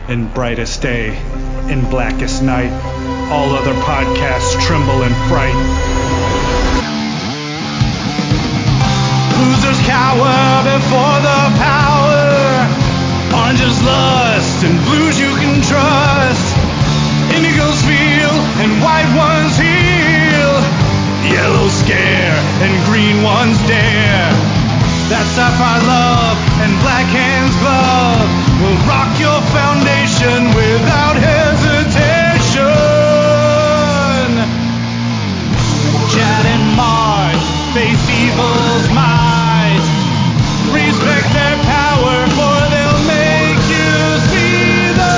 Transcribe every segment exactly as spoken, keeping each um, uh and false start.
in brightest day, in blackest night. All other podcasts tremble in fright. Losers cower before the power. Oranges lust and blues you can trust. Indigos feel and white ones heal. Yellows scare and green ones dare. That sapphire love and black hands glove will rock your foundation without hesitation. Chad and Marge face evil's might. Respect their power, for they'll make you see the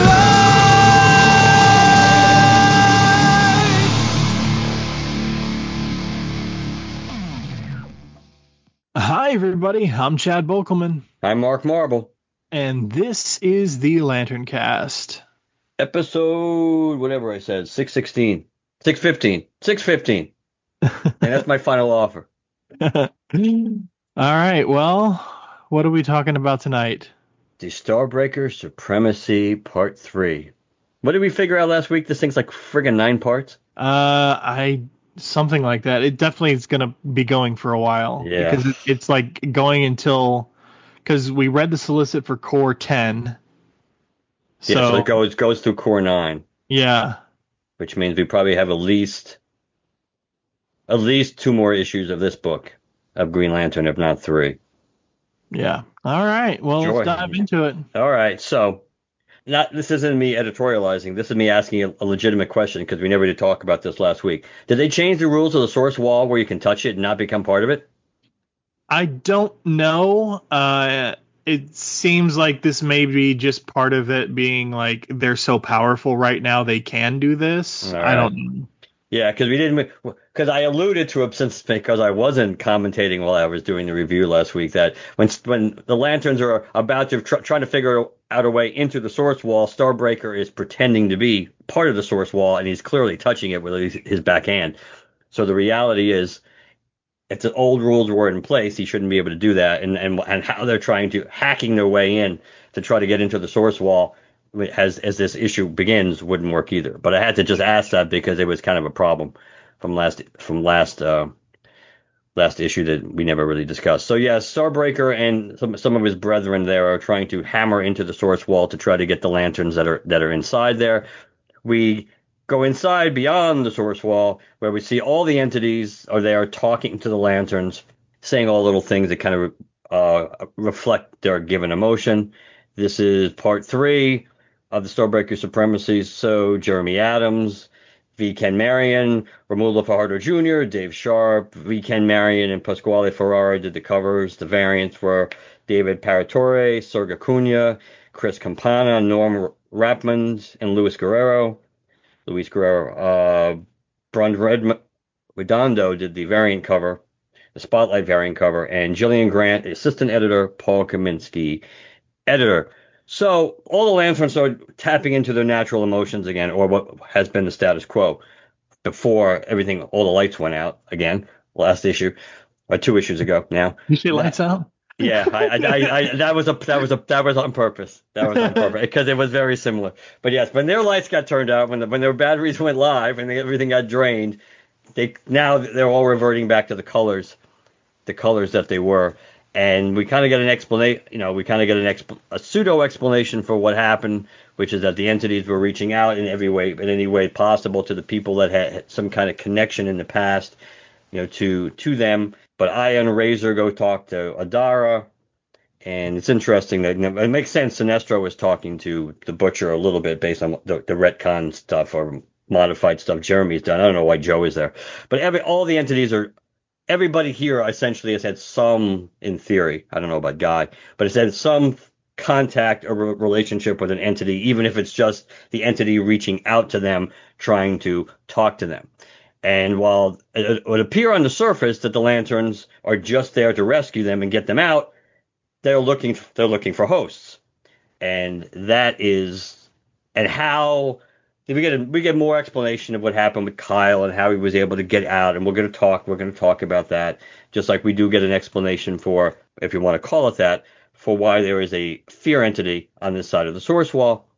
light. Hi, everybody. I'm Chad Bokelman. I'm Mark Marble. And this is the Lantern Cast. Episode, whatever I said, six sixteen. six fifteen. six fifteen. And that's my final offer. All right. Well, what are we talking about tonight? The Starbreaker Supremacy Part three. What did we figure out last week? This thing's like friggin' nine parts? Uh, I something like that. It definitely is going to be going for a while. Yeah. Because it, it's like going until... Because we read the solicit for Core ten. So, yeah, so it goes, goes through Core nine. Yeah. Which means we probably have at least... At least two more issues of this book of Green Lantern, if not three. Yeah. All right. Well, Joy. let's dive into it. All right. So, not this isn't me editorializing. This is me asking a, a legitimate question because we never did talk about this last week. Did they change the rules of the source wall where you can touch it and not become part of it? I don't know. Uh, it seems like this may be just part of it being like they're so powerful right now they can do this. All I right. don't know. Yeah, because we didn't, because I alluded to it since because I wasn't commentating while I was doing the review last week that when when the Lanterns are about to tr- trying to figure out a way into the source wall, Starbreaker is pretending to be part of the source wall and he's clearly touching it with his, his backhand. So the reality is, if the old rules were in place, he shouldn't be able to do that. And and and how they're trying to hacking their way in to try to get into the source wall as as this issue begins wouldn't work either. But I had to just ask that because it was kind of a problem from last from last uh, last issue that we never really discussed. So yeah, Starbreaker and some some of his brethren there are trying to hammer into the source wall to try to get the lanterns that are that are inside there. We go inside beyond the source wall where we see all the entities are there talking to the lanterns, saying all little things that kind of uh, reflect their given emotion. This is part three of the Starbreaker Supremacy. So Jeremy Adams, V. Ken Marion, Romulo Fajardo Junior, Dave Sharp, V. Ken Marion, and Pasquale Ferrara did the covers. The variants were David Paratore, Sergio Cunha, Chris Campana, Norm Rapmond, and Luis Guerrero. Luis Guerrero. Uh, Brund Red- Redondo did the variant cover, the Spotlight variant cover, and Gillian Grant, assistant editor, Paul Kaminsky, editor. So all the Lanterns are tapping into their natural emotions again, or what has been the status quo before everything, all the lights went out again, last issue, or two issues ago now. You see lights out? Yeah, I, I, I, I, that was a, that was a, that was on purpose. That was on purpose because it was very similar. But yes, when their lights got turned out, when the, when their batteries went live and they, everything got drained, they now they're all reverting back to the colors, the colors that they were. And we kind of get an explanation, you know, we kind of get an exp- a pseudo explanation for what happened, which is that the entities were reaching out in every way, in any way possible to the people that had some kind of connection in the past, you know, to to them. But Aya and Razor go talk to Adara, and it's interesting that it makes sense. Sinestro was talking to the Butcher a little bit based on the, the retcon stuff or modified stuff Jeremy's done. I don't know why Joe is there, but every all the entities are. Everybody here essentially has had some, in theory, I don't know about Guy, but has had some contact or relationship with an entity, even if it's just the entity reaching out to them, trying to talk to them. And while it would appear on the surface that the Lanterns are just there to rescue them and get them out, they're looking they're looking for hosts. And that is and how we get a, we get more explanation of what happened with Kyle and how he was able to get out, and we're going to talk we're going to talk about that, just like we do get an explanation for, if you want to call it that, for why there is a fear entity on this side of the source wall.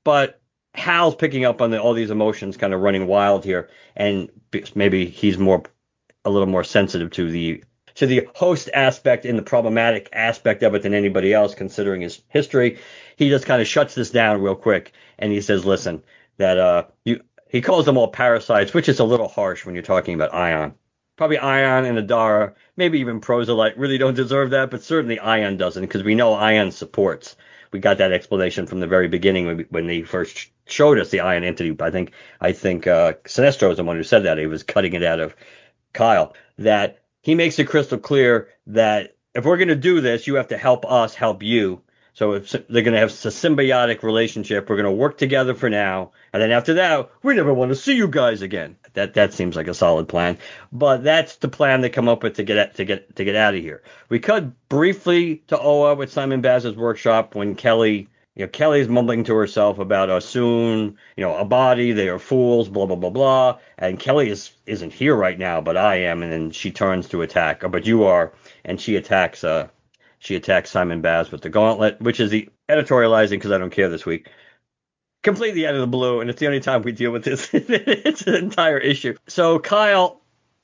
but Hal's picking up on the, all these emotions kind of running wild here, and maybe he's more a little more sensitive to the to the host aspect and the problematic aspect of it than anybody else, considering his history. He just kind of shuts this down real quick, and he says, listen, that uh, you, he calls them all parasites, which is a little harsh when you're talking about Ion. Probably Ion and Adara, maybe even Proselyte really don't deserve that, but certainly Ion doesn't, because we know Ion supports. We got that explanation from the very beginning when, we, when they first showed us the Ion entity. I think I think uh, Sinestro is the one who said that. He was cutting it out of Kyle. That he makes it crystal clear that if we're going to do this, you have to help us help you. So if they're going to have a symbiotic relationship, we're going to work together for now, and then after that, we never want to see you guys again. That that seems like a solid plan, but that's the plan they come up with to get at, to get to get out of here. We cut briefly to Oa with Simon Baz's workshop when Kelly, you know, Kelly's mumbling to herself about a soon, you know, a body, they are fools, blah blah blah blah, and Kelly is isn't here right now, but I am, and then she turns to attack, but you are, and she attacks uh. She attacks Simon Baz with the gauntlet, which is the editorializing because I don't care this week. Completely out of the blue, and it's the only time we deal with this. It's an entire issue. So Kyle,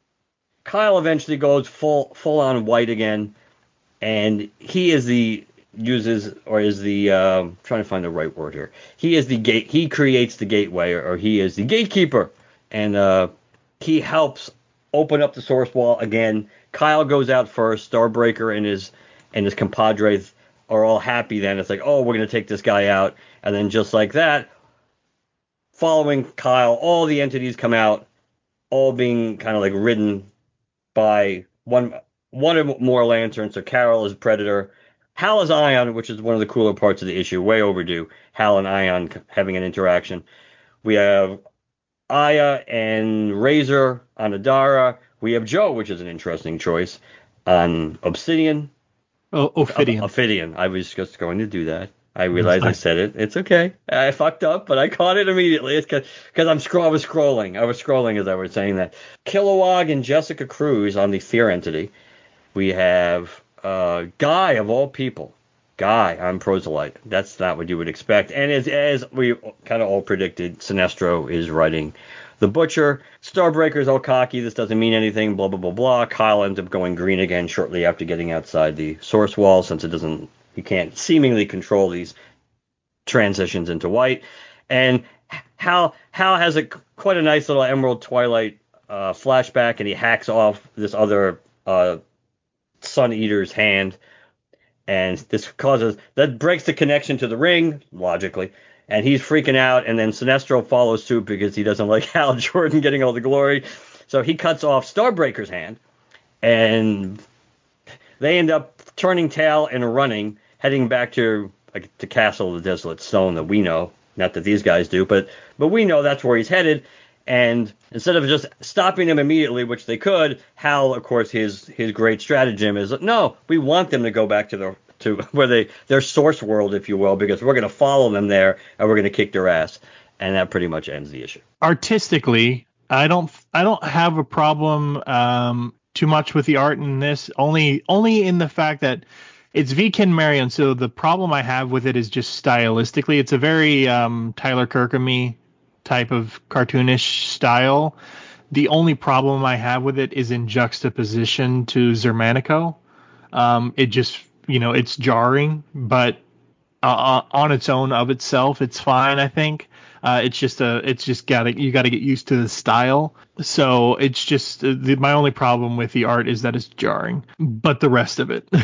Kyle eventually goes full full on white again, and he is the uses or is the um, trying to find the right word here. He is the gate. He creates the gateway, or, or he is the gatekeeper, and uh, he helps open up the source wall again. Kyle goes out first. Starbreaker and his and his compadres are all happy then. It's like, oh, we're going to take this guy out. And then just like that, following Kyle, all the entities come out, all being kind of like ridden by one one or more lanterns. So Carol is Predator. Hal is Ion, which is one of the cooler parts of the issue. Way overdue. Hal and Ion having an interaction. We have Aya and Razor on Adara. We have Joe, which is an interesting choice, on Obsidian. Oh, Ophidian. Ophidian. I was just going to do that. I realized I said it. It's okay. I fucked up, but I caught it immediately. It's because I'm scroll. I was scrolling. I was scrolling as I was saying that. Kilowog and Jessica Cruz on the Fear entity. We have uh, Guy of all people. Guy on Proselyte. That's not what you would expect. And as as we kind of all predicted, Sinestro is writing the Butcher. Starbreaker's all cocky. This doesn't mean anything. Blah blah blah blah. Kyle ends up going green again shortly after getting outside the source wall, since it doesn't. He can't seemingly control these transitions into white. And Hal Hal has a quite a nice little Emerald Twilight uh, flashback, and he hacks off this other uh, Sun Eater's hand, and this causes that breaks the connection to the ring logically. And he's freaking out, and then Sinestro follows suit because he doesn't like Hal Jordan getting all the glory. So he cuts off Starbreaker's hand, and they end up turning tail and running, heading back to like, the Castle of the Desolate Stone that we know. Not that these guys do, but but we know that's where he's headed. And instead of just stopping them immediately, which they could, Hal, of course, his his great stratagem is, no, we want them to go back to their to where they their source world, if you will, because we're going to follow them there and we're going to kick their ass, and that pretty much ends the issue. Artistically, I don't I don't have a problem um, too much with the art in this, only only in the fact that it's V. Ken Marion. So the problem I have with it is just stylistically, it's a very um, Tyler Kirkham-y type of cartoonish style. The only problem I have with it is in juxtaposition to Zermanico. Um, it just You know, it's jarring, but uh, on its own of itself, it's fine. I think uh, it's just a, it's just gotta, you gotta get used to the style. So it's just uh, the, my only problem with the art is that it's jarring, but the rest of it.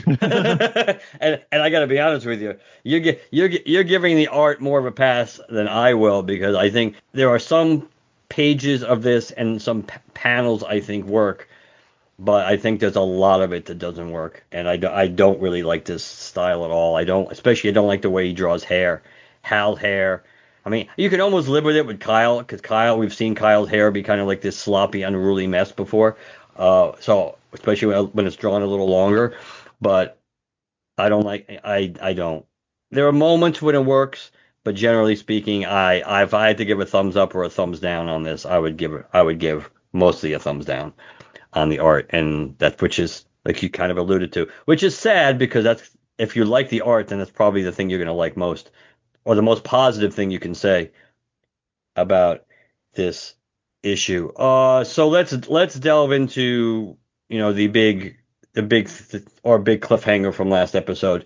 and and I gotta be honest with you, you get you're you're giving the art more of a pass than I will, because I think there are some pages of this and some p- panels I think work. But I think there's a lot of it that doesn't work, and I, do, I don't really like this style at all. I don't, especially I don't like the way he draws hair, Hal's hair. I mean, you can almost live with it with Kyle, because Kyle, we've seen Kyle's hair be kind of like this sloppy, unruly mess before. Uh, so especially when, when it's drawn a little longer, but I don't like, I, I don't. There are moments when it works, but generally speaking, I, I, if I had to give a thumbs up or a thumbs down on this, I would give, I would give mostly a thumbs down on the art, and that, which is like you kind of alluded to, which is sad, because that's, if you like the art, then that's probably the thing you're going to like most or the most positive thing you can say about this issue. Uh, so let's let's delve into you know the big the big or big cliffhanger from last episode.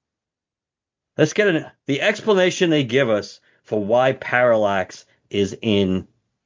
Let's get an, the explanation they give us for why Parallax is in,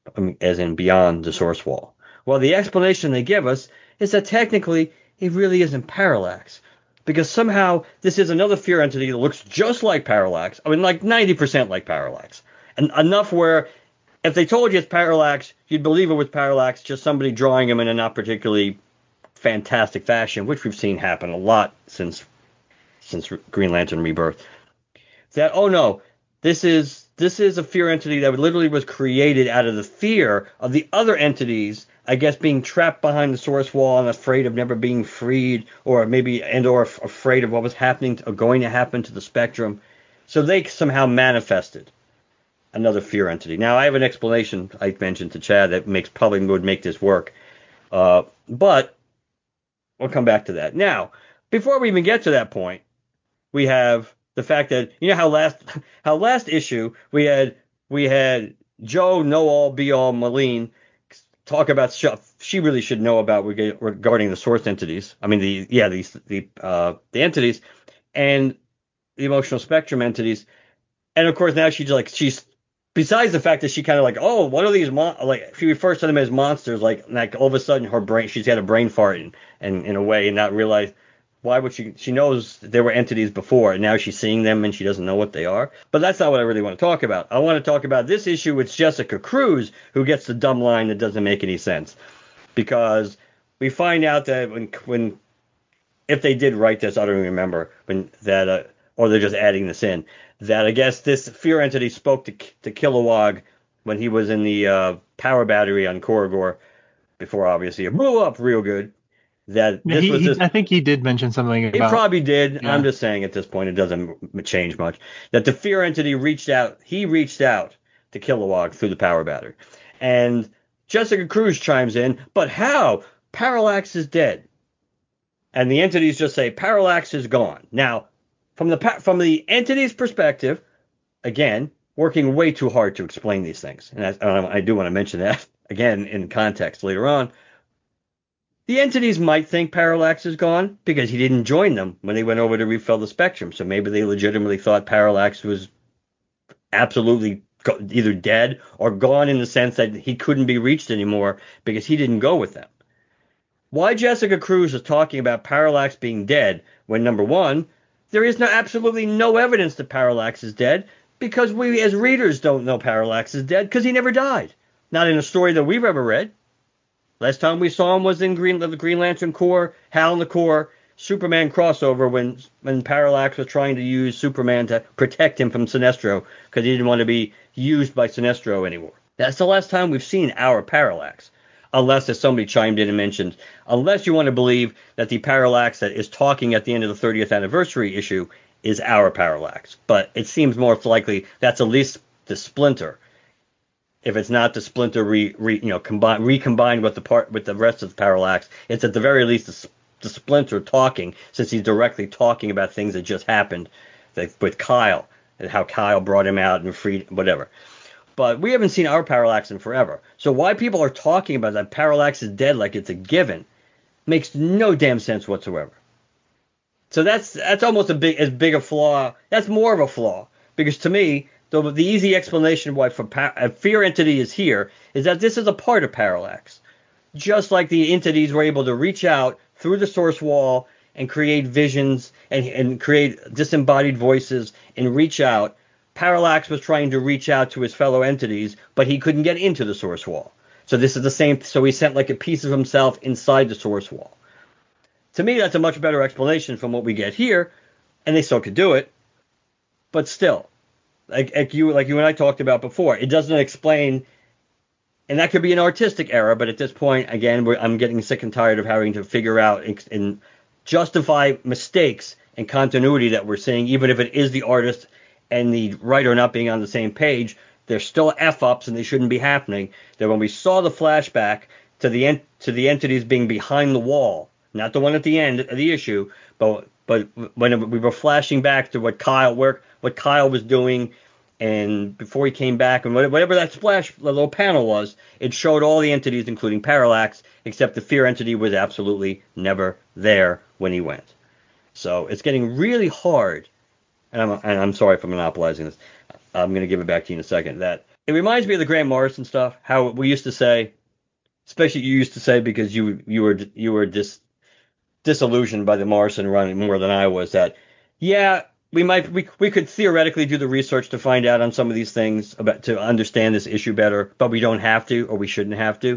as in beyond the source wall. Well, the explanation they give us is that technically it really isn't Parallax, because somehow this is another fear entity that looks just like Parallax. I mean, like ninety percent like Parallax, and enough where if they told you it's Parallax, you'd believe it was Parallax, just somebody drawing him in a not particularly fantastic fashion, which we've seen happen a lot since since Green Lantern Rebirth. That, oh no, this is this is a fear entity that literally was created out of the fear of the other entities, I guess, being trapped behind the source wall and afraid of never being freed, or maybe and or afraid of what was happening or going to happen to the Spectrum. So they somehow manifested another fear entity. Now, I have an explanation I mentioned to Chad that makes probably would make this work, uh, but we'll come back to that. Now, before we even get to that point, we have the fact that, you know how last how last issue we had we had Joe Know All Be All Malene talk about stuff she really should know about regarding the source entities. I mean the yeah these the uh, the entities and the emotional spectrum entities, and of course now she's like she's besides the fact that she kind of like, oh, what are these mon-? Like she refers to them as monsters, like like all of a sudden her brain she's had a brain fart and in, in a way and not realize. Why would she? She knows there were entities before, and now she's seeing them, and she doesn't know what they are. But that's not what I really want to talk about. I want to talk about this issue with Jessica Cruz, who gets the dumb line that doesn't make any sense. Because we find out that when, when if they did write this, I don't even remember, when that, uh, or they're just adding this in, that I guess this fear entity spoke to, to Kilowog when he was in the uh, power battery on Korogor, before obviously it blew up real good. That Yeah, this he, was he, this, I think he did mention something he about. probably did. Yeah. I'm just saying at this point it doesn't change much. That the fear entity reached out. He reached out to Kilowog through the power battery, and Jessica Cruz chimes in. But how? Parallax is dead, and the entities just say Parallax is gone. Now, from the from the entity's perspective, again, working way too hard to explain these things, and I, I do want to mention that again in context later on. The entities might think Parallax is gone because he didn't join them when they went over to refill the Spectrum. So maybe they legitimately thought Parallax was absolutely either dead or gone in the sense that he couldn't be reached anymore because he didn't go with them. Why Jessica Cruz is talking about Parallax being dead when, number one, there is no absolutely no evidence that Parallax is dead because we as readers don't know Parallax is dead because he never died. Not in a story that we've ever read. Last time we saw him was in Green, the Green Lantern Corps, Hal and the Corps, Superman crossover when when Parallax was trying to use Superman to protect him from Sinestro because he didn't want to be used by Sinestro anymore. That's the last time we've seen our Parallax, unless as somebody chimed in and mentioned, unless you want to believe that the Parallax that is talking at the end of the thirtieth anniversary issue is our Parallax. But it seems more likely that's at least the Splinter. If it's not the Splinter, re, re, you know, combine, recombined with the part with the rest of the Parallax, it's at the very least the, the Splinter talking, since he's directly talking about things that just happened, like with Kyle and how Kyle brought him out and freed whatever. But we haven't seen our Parallax in forever, so why people are talking about that Parallax is dead like it's a given makes no damn sense whatsoever. So that's that's almost a big as big a flaw. That's more of a flaw because to me. So the easy explanation why for pa- a fear entity is here is that this is a part of Parallax. Just like the entities were able to reach out through the source wall and create visions and, and create disembodied voices and reach out, Parallax was trying to reach out to his fellow entities, but he couldn't get into the source wall. So this is the same. So he sent like a piece of himself inside the source wall. To me, that's a much better explanation from what we get here, and they still could do it, but still. Like, like you, like you and I talked about before, it doesn't explain, and that could be an artistic error. But at this point, again, we're, I'm getting sick and tired of having to figure out and, and justify mistakes and continuity that we're seeing, even if it is the artist and the writer not being on the same page. There's still f-ups, and they shouldn't be happening. That when we saw the flashback to the en- to the entities being behind the wall, not the one at the end of the issue, but but when we were flashing back to what Kyle, where what Kyle was doing, and before he came back, and whatever that splash the little panel was, it showed all the entities, including Parallax, except the Fear entity was absolutely never there when he went. So it's getting really hard, and I'm, and I'm sorry for monopolizing this. I'm going to give it back to you in a second. That it reminds me of the Grant Morrison stuff, how we used to say, especially you used to say because you you were you were dis, disillusioned by the Morrison run more than I was, that yeah, we might we we could theoretically do the research to find out on some of these things about to understand this issue better, but we don't have to, or we shouldn't have to.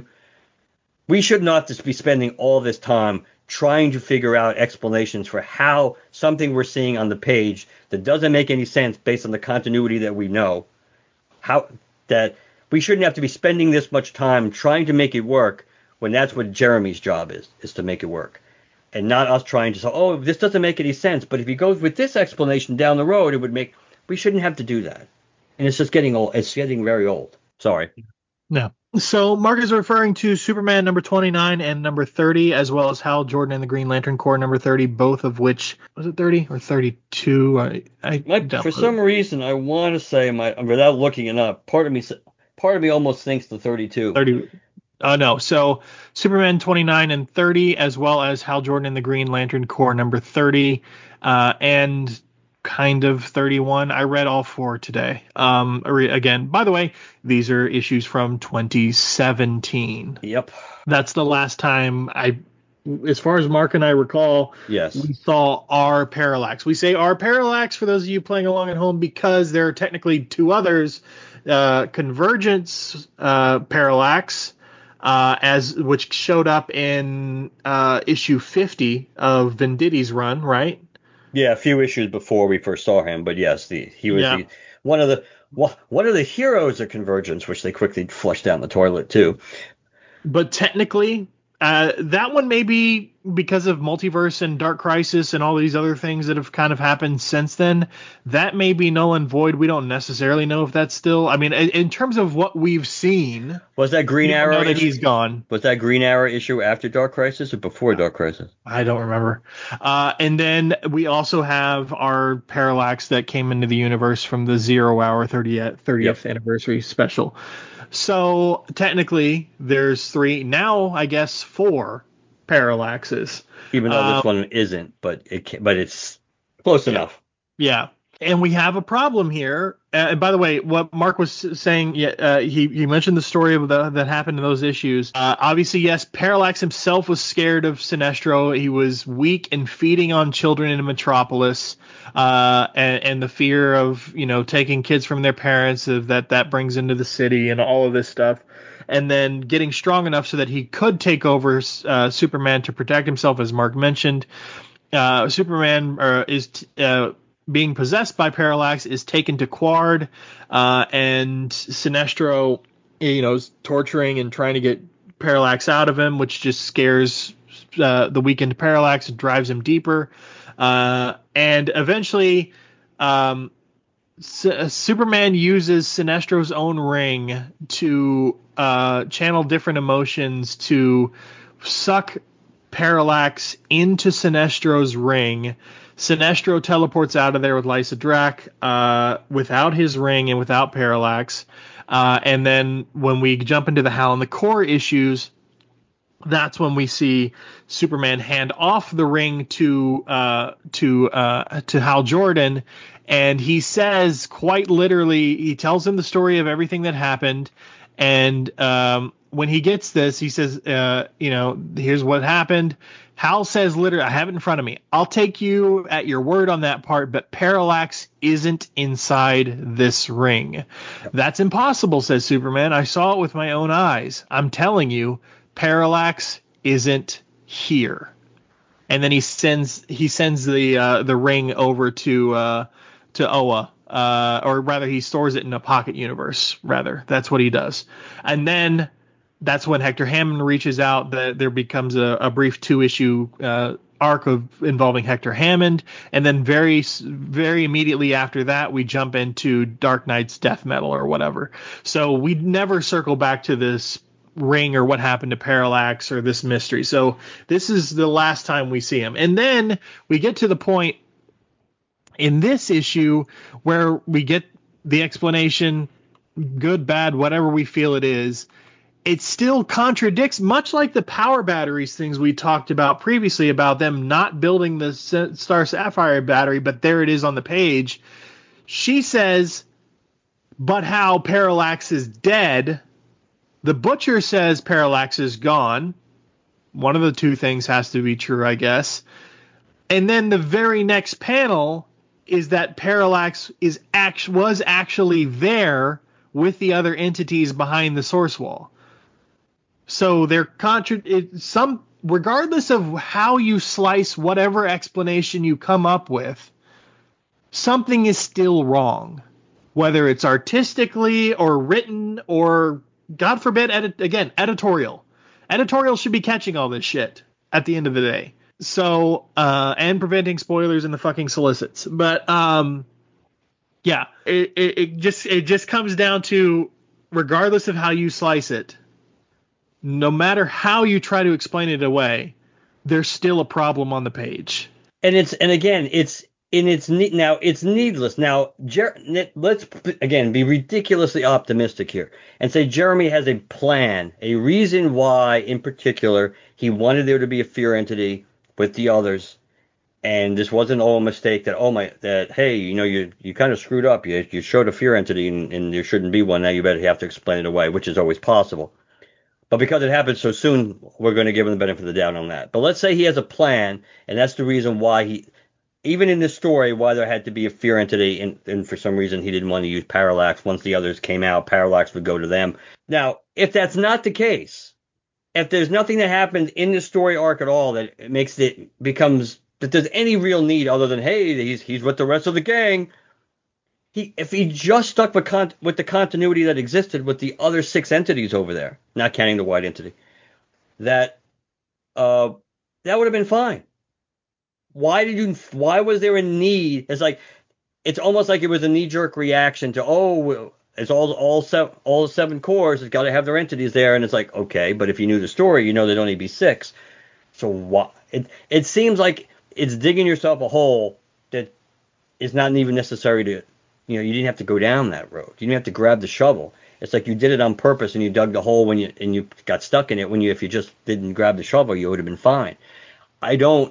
We should not just be spending all this time trying to figure out explanations for how something we're seeing on the page that doesn't make any sense based on the continuity that we know, how that we shouldn't have to be spending this much time trying to make it work when that's what Jeremy's job is, is to make it work. And not us trying to say, oh, this doesn't make any sense, but if he goes with this explanation down the road, it would make, we shouldn't have to do that. And it's just getting old. It's getting very old. Sorry. No. So Mark is referring to Superman number twenty-nine and number thirty, as well as Hal Jordan and the Green Lantern Corps number thirty, both of which, was it thirty or thirty-two? I, I my, for some reason, I want to say, my without looking it up, part of me part of me almost thinks the thirty-two. thirty. Uh, no. So Superman twenty-nine and thirty, as well as Hal Jordan and the Green Lantern Corps number thirty, uh, and kind of thirty-one. I read all four today. Um, again, by the way, these are issues from twenty seventeen. Yep. That's the last time I, as far as Mark and I recall, yes, we saw our Parallax. We say our Parallax for those of you playing along at home because there are technically two others, uh, Convergence uh, Parallax, uh, as which showed up in uh, issue fifty of Venditti's run, right? Yeah, a few issues before we first saw him, but yes, the he was yeah. the one of the one of the heroes of Convergence, which they quickly flushed down the toilet too. But technically, uh, that one may be because of Multiverse and Dark Crisis and all these other things that have kind of happened since then. That may be null and void. We don't necessarily know if that's still. I mean, in terms of what we've seen, was that Green Arrow? Know that he's gone. Was that Green Arrow issue after Dark Crisis or before Dark Crisis? I don't remember. Uh, and then we also have our Parallax that came into the universe from the Zero Hour thirtieth, thirtieth yep. anniversary special. So technically, there's three now. I guess four Parallaxes. Even though um, this one isn't, but it can, but it's close yeah. enough. Yeah. And we have a problem here. Uh, and by the way, what Mark was saying, yeah, uh, he, he mentioned the story of the, that happened in those issues. Uh, obviously, yes, Parallax himself was scared of Sinestro. He was weak and feeding on children in Metropolis, uh, and, and the fear of, you know, taking kids from their parents, of that that brings into the city and all of this stuff. And then getting strong enough so that he could take over uh, Superman to protect himself, as Mark mentioned. Uh, Superman uh, is... T- uh, being possessed by Parallax, is taken to Quard, uh, and Sinestro, you know, is torturing and trying to get Parallax out of him, which just scares uh, the weakened Parallax and drives him deeper. Uh, and eventually, um, S- Superman uses Sinestro's own ring to uh, channel different emotions to suck Parallax into Sinestro's ring. Sinestro teleports out of there with Lysa Drac, uh, without his ring and without Parallax. Uh, and then when we jump into the Hal and the Core issues, that's when we see Superman hand off the ring to uh, to uh, to Hal Jordan, and he says quite literally, he tells him the story of everything that happened, and um, when he gets this, he says, uh, you know, here's what happened. Hal says, literally, I have it in front of me, I'll take you at your word on that part, but Parallax isn't inside this ring. That's impossible, says Superman. I saw it with my own eyes. I'm telling you, Parallax isn't here. And then he sends he sends the uh, the ring over to uh, to Oa, uh, or rather, he stores it in a pocket universe. Rather, that's what he does. And then that's when Hector Hammond reaches out. The, there becomes a, a brief two-issue uh, arc of involving Hector Hammond, and then very, very immediately after that, we jump into Dark Knight's death metal or whatever. So we never circle back to this ring or what happened to Parallax or this mystery. So this is the last time we see him, and then we get to the point In this issue, where we get the explanation, good, bad, whatever we feel it is, it still contradicts, much like the power batteries things we talked about previously, about them not building the Star Sapphire battery, but there it is on the page. She says, but how Parallax is dead. The Butcher says Parallax is gone. One of the two things has to be true, I guess. And then the very next panel is that Parallax is act- was actually there with the other entities behind the source wall. So they're contra- it, some regardless of how you slice whatever explanation you come up with, something is still wrong. Whether it's artistically or written or, God forbid, edit- again, editorial. Editorial should be catching all this shit at the end of the day. So, uh, and preventing spoilers in the fucking solicits. But, um, yeah, it, it, it just it just comes down to, regardless of how you slice it, no matter how you try to explain it away, there's still a problem on the page. And it's and again, it's in its ne- now it's needless. Now, Jer- let's again be ridiculously optimistic here and say Jeremy has a plan, a reason why, in particular, he wanted there to be a fear entity with the others, and this wasn't all a mistake. That oh my, that hey, you know, you you kind of screwed up. You you showed a fear entity, and, and there shouldn't be one. Now you better have to explain it away, which is always possible. But because it happened so soon, we're going to give him the benefit of the doubt on that. But let's say he has a plan, and that's the reason why he, even in this story, why there had to be a fear entity, and, and for some reason he didn't want to use Parallax. Once the others came out, Parallax would go to them. Now, if that's not the case, if there's nothing that happened in the story arc at all that makes it becomes that there's any real need other than hey, he's he's with the rest of the gang. He, if he just stuck with, con- with the continuity that existed with the other six entities over there, not counting the white entity, that uh, that would have been fine. Why did you? Why was there a need? It's like it's almost like it was a knee-jerk reaction to oh, it's all all seven all the seven cores. It's got to have their entities there, and it's like okay, but if you knew the story, you know there'd only be six. So why? It it seems like it's digging yourself a hole that is not even necessary to. You know, you didn't have to go down that road. You didn't have to grab the shovel. It's like you did it on purpose and you dug the hole when you and you got stuck in it. When you, if you just didn't grab the shovel, you would have been fine. I don't,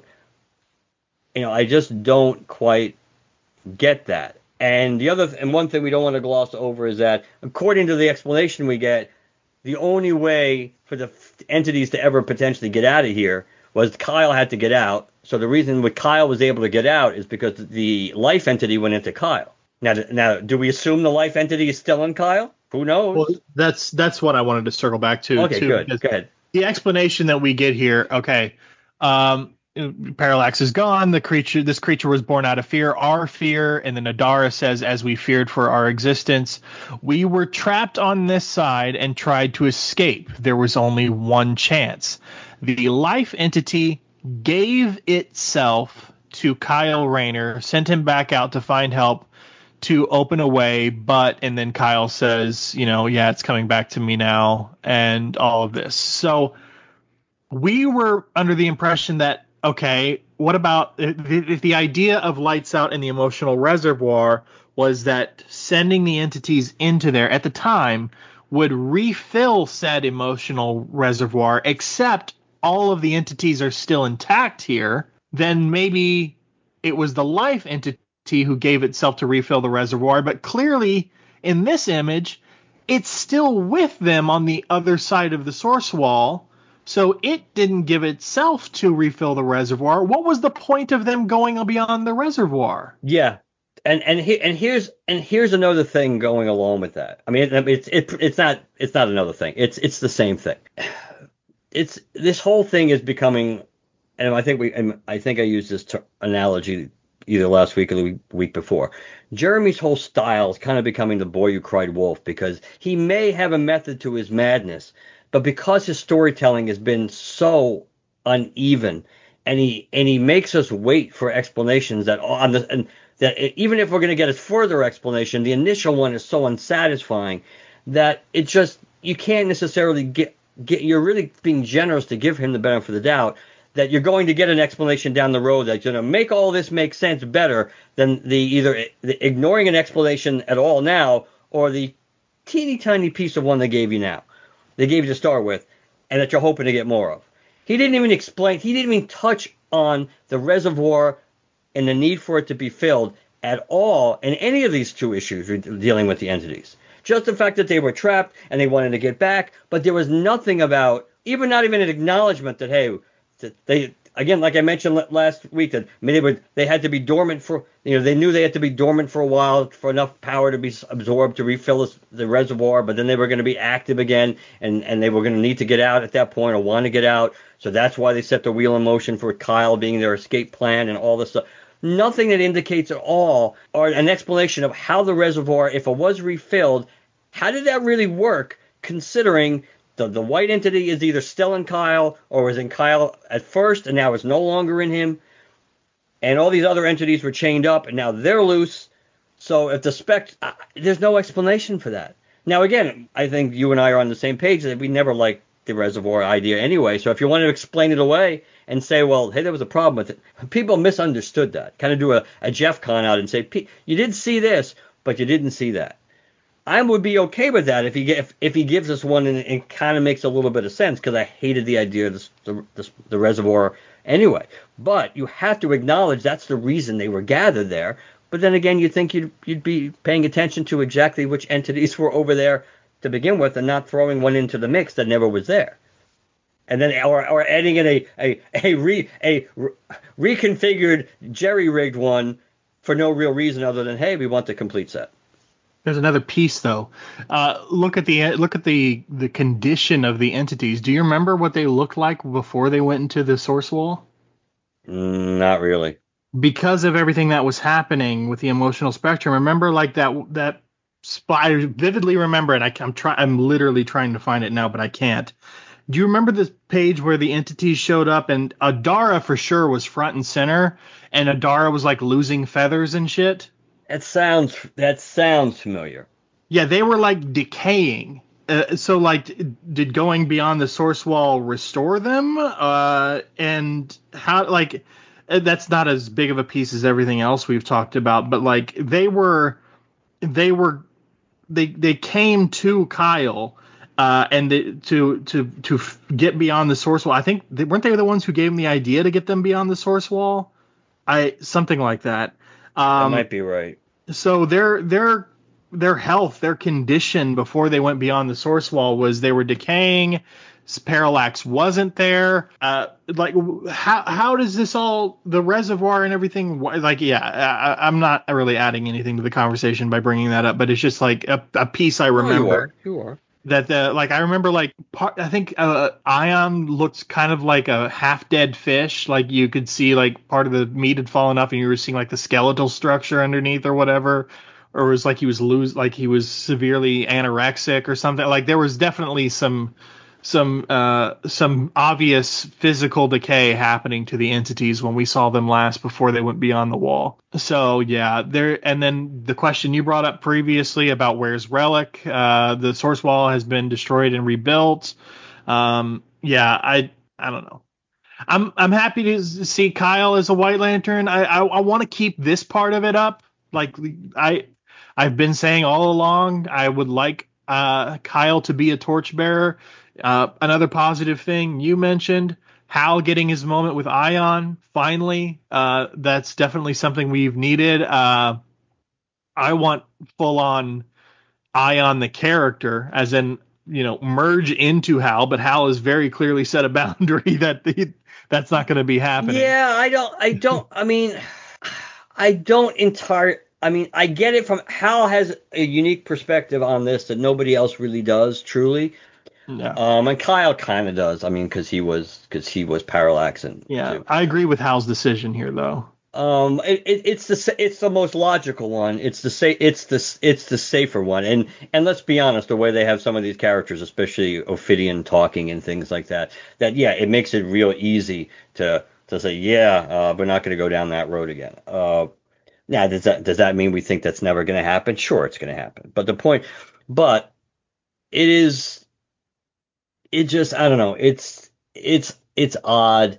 you know, I just don't quite get that. And the other, and one thing we don't want to gloss over is that, according to the explanation we get, the only way for the entities to ever potentially get out of here was Kyle had to get out. So the reason why Kyle was able to get out is because the life entity went into Kyle. Now, now, do we assume the life entity is still in Kyle? Who knows? Well, that's that's what I wanted to circle back to. Okay, too, good. Go ahead. The explanation that we get here, okay, um, Parallax is gone. The creature, this creature was born out of fear, our fear, and then Adara says, as we feared for our existence, we were trapped on this side and tried to escape. There was only one chance. The life entity gave itself to Kyle Rayner, sent him back out to find help, to open a way, but, and then Kyle says, you know, yeah, it's coming back to me now, and all of this. So we were under the impression that, okay, what about if, if the idea of Lights Out in the emotional reservoir was that sending the entities into there at the time would refill said emotional reservoir, except all of the entities are still intact here, then maybe it was the life entity who gave itself to refill the reservoir, but clearly in this image it's still with them on the other side of the source wall, so it didn't give itself to refill the reservoir. What was the point of them going beyond the reservoir? Yeah, and and he, and here's and here's another thing going along with that. I mean, it, it's it, it's not it's not another thing. It's it's the same thing. It's this whole thing is becoming, and I think we and I think I used this ter- analogy either last week or the week before. Jeremy's whole style is kind of becoming the boy who cried wolf, because he may have a method to his madness, but because his storytelling has been so uneven, and he and he makes us wait for explanations that on the and that even if we're going to get a further explanation, the initial one is so unsatisfying that it just you can't necessarily get get. You're really being generous to give him the benefit of the doubt that you're going to get an explanation down the road that's going to make all this make sense better than the either the ignoring an explanation at all now or the teeny tiny piece of one they gave you now. They gave you to start with, and that you're hoping to get more of. He didn't even explain, he didn't even touch on the reservoir and the need for it to be filled at all in any of these two issues dealing with the entities. Just the fact that they were trapped and they wanted to get back, but there was nothing about, even not even an acknowledgement that, hey, that they, again, like I mentioned last week, that I mean, they were, they had to be dormant for, you know, they knew they had to be dormant for a while for enough power to be absorbed to refill this, the reservoir, but then they were going to be active again, and, and they were going to need to get out at that point or want to get out. So that's why they set the wheel in motion for Kyle being their escape plan and all this stuff. Nothing that indicates at all or an explanation of how the reservoir, if it was refilled, how did that really work, considering the, the white entity is either still in Kyle or was in Kyle at first and now is no longer in him, and all these other entities were chained up and now they're loose. So if the spec, uh, there's no explanation for that. Now, again, I think you and I are on the same page that we never liked the reservoir idea anyway. So if you want to explain it away and say, well, hey, there was a problem with it, people misunderstood that. Kind of do a, a Jeff Con out and say, you did see this, but you didn't see that. I would be okay with that if he if, if he gives us one and it kind of makes a little bit of sense, because I hated the idea of this, the, this, the reservoir anyway. But you have to acknowledge that's the reason they were gathered there. But then again, you'd think you'd, you'd be paying attention to exactly which entities were over there to begin with and not throwing one into the mix that never was there. And then, or, or adding in a a a, re, a re, reconfigured, jerry-rigged one for no real reason other than, hey, we want the complete set. There's another piece though. Uh, look at the look at the the condition of the entities. Do you remember what they looked like before they went into the source wall? Mm, not really. Because of everything that was happening with the emotional spectrum. Remember, like that that spot. I vividly remember it. I, I'm try. I'm literally trying to find it now, but I can't. Do you remember this page where the entities showed up and Adara for sure was front and center, and Adara was like losing feathers and shit? That sounds that sounds familiar. Yeah, they were like decaying. Uh, so like, did going beyond the source wall restore them? Uh, and how like that's not as big of a piece as everything else we've talked about, but like they were they were they they came to Kyle. Uh, and the, to to to get beyond the source wall. I think they, weren't they the ones who gave him the idea to get them beyond the source wall? I something like that. Um, that might be right. So their their their health, their condition before they went beyond the source wall was they were decaying. Parallax wasn't there. Uh, like how how does this all the reservoir and everything like yeah I, I'm not really adding anything to the conversation by bringing that up, but it's just like a, a piece I remember. Oh, you are. You are. That the like I remember like part, I think uh, Ion looked kind of like a half dead fish. Like you could see like part of the meat had fallen off and you were seeing like the skeletal structure underneath or whatever. Or it was like he was lose like he was severely anorexic or something. Like there was definitely some some uh, some obvious physical decay happening to the entities when we saw them last before they went beyond the wall. So yeah, there. And then the question you brought up previously about where's Relic, uh, the source wall has been destroyed and rebuilt. Um, yeah, I I don't know. I'm I'm happy to see Kyle as a White Lantern. I I, I want to keep this part of it up. Like I I've been saying all along, I would like uh, Kyle to be a torchbearer. Uh, another positive thing you mentioned, Hal getting his moment with Ion, finally. Uh, that's definitely something we've needed. Uh, I want full-on Ion the character, as in, you know, merge into Hal, but Hal has very clearly set a boundary that the, that's not going to be happening. Yeah, I don't, I don't, I mean, I don't entire, I mean, I get it from, Hal has a unique perspective on this that nobody else really does, truly. Yeah. Um, and Kyle kind of does. I mean, because he was because he was parallaxing. Yeah, too. I agree with Hal's decision here, though. Um, it, it, it's the it's the most logical one. It's the sa- it's the it's the safer one. And and let's be honest, the way they have some of these characters, especially Ophidian talking and things like that, that yeah, it makes it real easy to to say yeah, uh, we're not going to go down that road again. Uh, now does that does that mean we think that's never going to happen? Sure, it's going to happen. But the point, but it is. It just, I don't know. It's, it's, it's odd.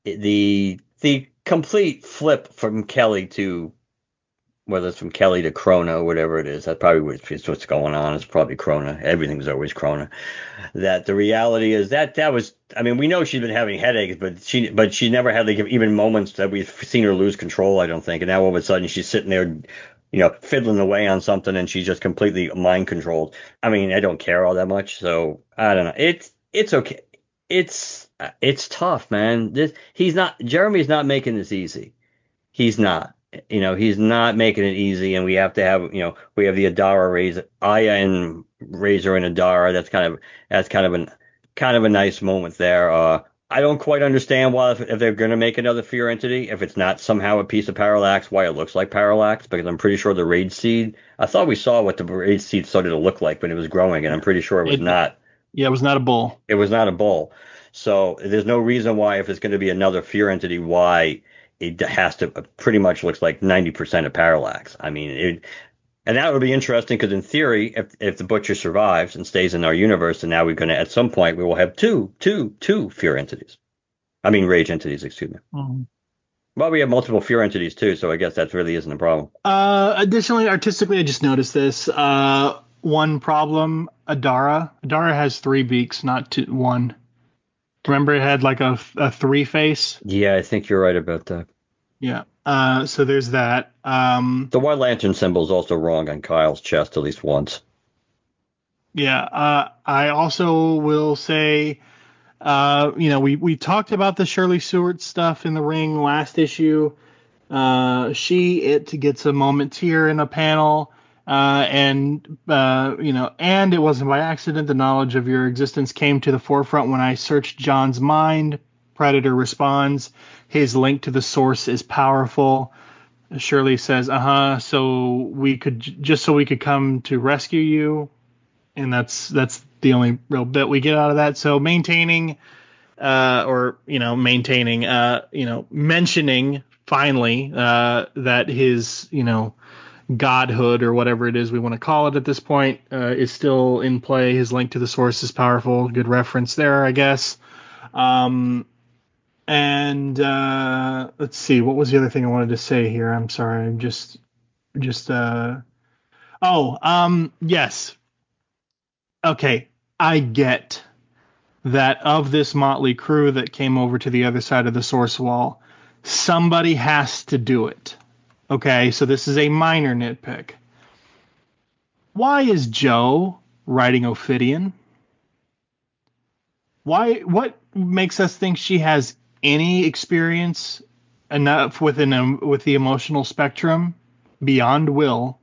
the the complete flip from Kelly to whether it's from Kelly to Krona, whatever it is, that probably what's what's going on. It's probably Krona. Everything's always Krona. That the reality is that that was. I mean, we know she's been having headaches, but she but she never had like even moments that we've seen her lose control. I don't think. And now all of a sudden she's sitting there, you know, fiddling away on something, and she's just completely mind controlled. I mean, I don't care all that much, so I don't know. It's it's okay. It's it's tough, man. This he's not. Jeremy's not making this easy. He's not. You know, he's not making it easy, and we have to have, you know, we have the Adara Razor, Aya and Razor and Adara. That's kind of that's kind of an kind of a nice moment there. Uh, I don't quite understand why if, if they're going to make another Fear entity, if it's not somehow a piece of Parallax, why it looks like Parallax, because I'm pretty sure the Rage Seed. I thought we saw what the Rage Seed started to look like when it was growing, and I'm pretty sure it was It, not. Yeah, it was not a bull. It was not a bull. So there's no reason why, if it's going to be another Fear entity, why it has to pretty much looks like ninety percent of Parallax. I mean, it, and that would be interesting because in theory, if if the Butcher survives and stays in our universe, and now we're going to, at some point, we will have two, two, two Fear entities. I mean, Rage entities, excuse me. Mm-hmm. Well, we have multiple Fear entities too, so I guess that really isn't a problem. Uh, additionally, artistically, I just noticed this. Uh, one problem, Adara. Adara has three beaks, not two, one. Remember, it had like a, a three face. Yeah, I think you're right about that. Yeah. Uh, so there's that. Um, the White Lantern symbol is also wrong on Kyle's chest at least once. Yeah. Uh, I also will say, uh, you know, we, we talked about the Shirley Stewart stuff in the ring last issue. Uh, she, it gets a moment here in a panel. Uh, and, uh, you know, and it wasn't by accident. The knowledge of your existence came to the forefront when I searched John's mind. Predator responds, his link to the source is powerful. Shirley says, uh-huh, so we could, just so we could come to rescue you. And that's, that's the only real bit we get out of that. So maintaining, uh, or, you know, maintaining, uh, you know, mentioning finally, uh, that his, you know, godhood or whatever it is we want to call it at this point, uh, is still in play. His link to the source is powerful. Good reference there, I guess. Um, and uh, let's see, what was the other thing I wanted to say here? I'm sorry, I'm just, just. Uh, oh, um, yes. Okay, I get that of this motley crew that came over to the other side of the source wall, somebody has to do it. Okay, so this is a minor nitpick. Why is Joe writing Ophidian? Why? What makes us think she has any experience enough within a, with the emotional spectrum beyond Will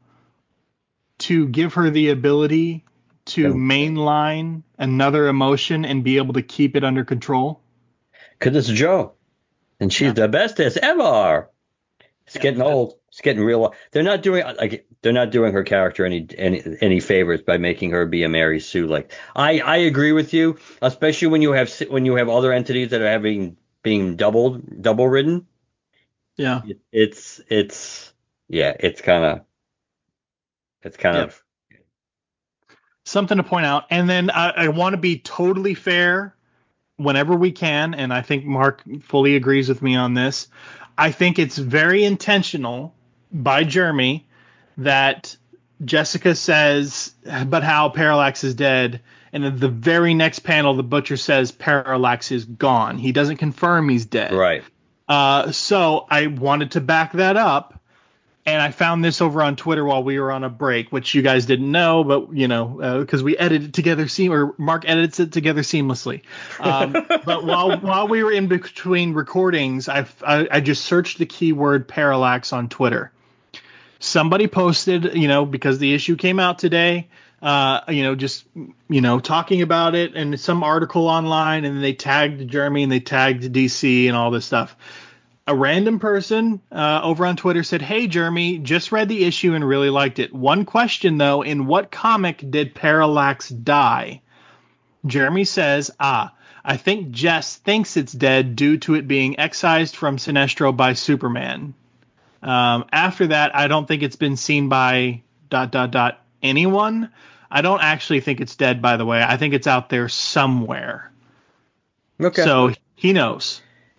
to give her the ability to mainline another emotion and be able to keep it under control? Because it's Joe, and she's yeah. the bestest ever. It's yeah, getting old. It's getting real. They're not doing like they're not doing her character any any any favors by making her be a Mary Sue. Like I I agree with you, especially when you have when you have other entities that are having being doubled double ridden. Yeah, it, it's it's yeah, it's kind of it's kind yep. of something to point out. And then I, I want to be totally fair whenever we can, and I think Mark fully agrees with me on this. I think it's very intentional by Jeremy that Jessica says, but how Parallax is dead. And in the very next panel, the Butcher says Parallax is gone. He doesn't confirm he's dead. Right. Uh, so I wanted to back that up. And I found this over on Twitter while we were on a break, which you guys didn't know, but, you know, because uh, we edited it together, seam- or Mark edits it together seamlessly. Um, but while while we were in between recordings, I, I I just searched the keyword Parallax on Twitter. Somebody posted, you know, because the issue came out today, uh, you know, just, you know, talking about it and some article online, and they tagged Jeremy and they tagged D C and all this stuff. A random person uh, over on Twitter said, hey, Jeremy, just read the issue and really liked it. One question, though, in what comic did Parallax die? Jeremy says, ah, I think Jess thinks it's dead due to it being excised from Sinestro by Superman. Um, after that, I don't think it's been seen by dot, dot, dot anyone. I don't actually think it's dead, by the way. I think it's out there somewhere. Okay. So he knows.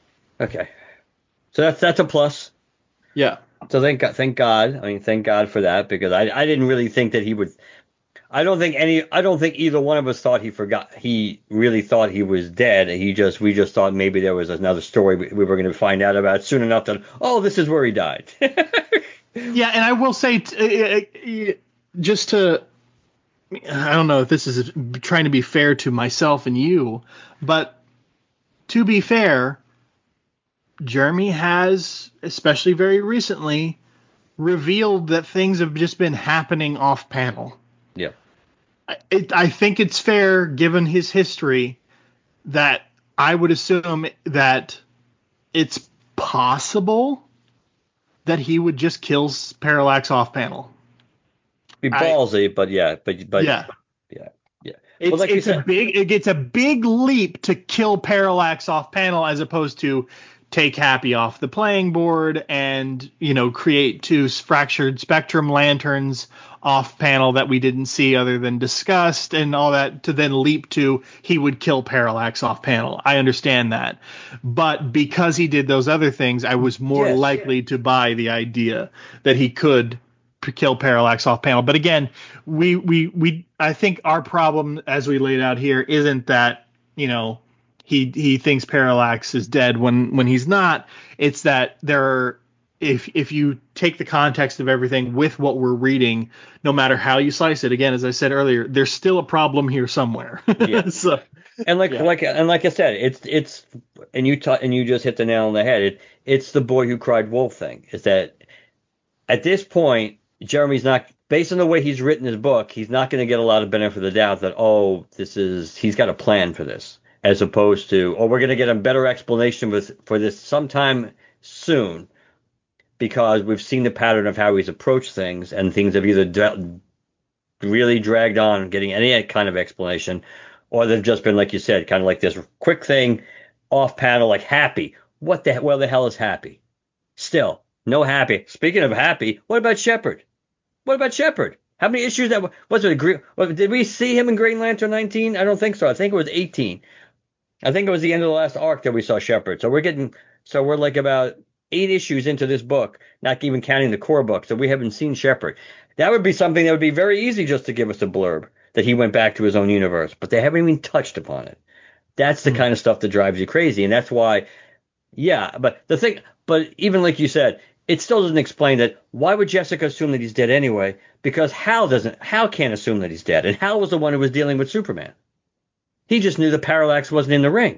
Okay. So that's that's a plus. Yeah. So thank God, thank God. I mean, thank God for that, because I I didn't really think that he would. I don't think any. I don't think either one of us thought he forgot. He really thought he was dead. He just. We just thought maybe there was another story we, we were going to find out about soon enough that, oh, this is where he died. Yeah, and I will say, t- uh, just to, I don't know if this is trying to be fair to myself and you, but to be fair, Jeremy has, especially very recently, revealed that things have just been happening off panel. Yeah. It, I think it's fair, given his history, that I would assume that it's possible that he would just kill Parallax off panel. Be ballsy, I, but yeah, but but yeah, yeah, yeah. It's well, like it's said, a big it gets a big leap to kill Parallax off panel as opposed to take Happy off the playing board and, you know, create two fractured spectrum lanterns off panel that we didn't see other than discussed and all that, to then leap to he would kill Parallax off panel. I understand that. But because he did those other things, I was more yes, likely yeah. to buy the idea that he could kill Parallax off panel. But again, we, we, we, I think our problem as we laid out here isn't that, you know, he, he thinks Parallax is dead when, when he's not. It's that there are, if, if you take the context of everything with what we're reading, no matter how you slice it, again, as I said earlier, there's still a problem here somewhere. Yeah. so, and like, yeah. like, and like I said, it's, it's, and you ta- and you just hit the nail on the head. It, it's the boy who cried wolf thing, is that at this point, Jeremy's not, based on the way he's written his book, he's not going to get a lot of benefit of the doubt that, oh, this is, he's got a plan for this, as opposed to, oh, we're going to get a better explanation with, for this sometime soon, because we've seen the pattern of how he's approached things, and things have either de- really dragged on getting any kind of explanation, or they've just been, like you said, kind of like this quick thing off panel, like Happy. What the, well, the hell is Happy? Still, no Happy. Speaking of Happy, what about Shepard? What about Shepard? How many issues that was it? Did we see him in Green Lantern nineteen? I don't think so. I think it was eighteen. I think it was the end of the last arc that we saw Shepard. So we're getting, so we're like about eight issues into this book, not even counting the core book. So we haven't seen Shepard. That would be something that would be very easy just to give us a blurb that he went back to his own universe, but they haven't even touched upon it. That's the mm. kind of stuff that drives you crazy, and that's why, yeah. But the thing, but even like you said, it still doesn't explain that. Why would Jessica assume that he's dead anyway? Because Hal doesn't. Hal can't assume that he's dead, and Hal was the one who was dealing with Superman. He just knew the Parallax wasn't in the ring.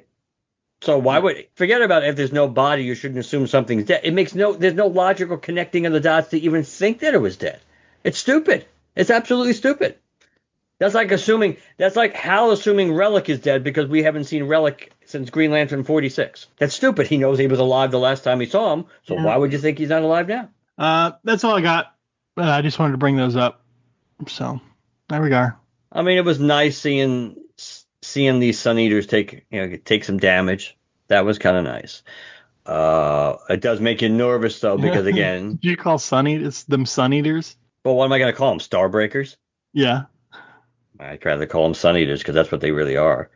So why would, forget about if there's no body, you shouldn't assume something's dead. It makes no, there's no logical connecting of the dots to even think that it was dead. It's stupid. It's absolutely stupid. That's like assuming, that's like Hal assuming Relic is dead because we haven't seen Relic since Green Lantern forty-six. That's stupid. He knows he was alive the last time he saw him. So yeah. Why would you think he's not alive now? Uh, that's all I got. Uh, I just wanted to bring those up. So there we go. I mean, it was nice seeing seeing these Sun Eaters take you know take some damage. That was kind of nice. Uh, it does make you nervous though, because again, did you call Sun Eaters them Sun Eaters? Well, what am I going to call them? Starbreakers? Yeah. I'd rather call them Sun Eaters because that's what they really are.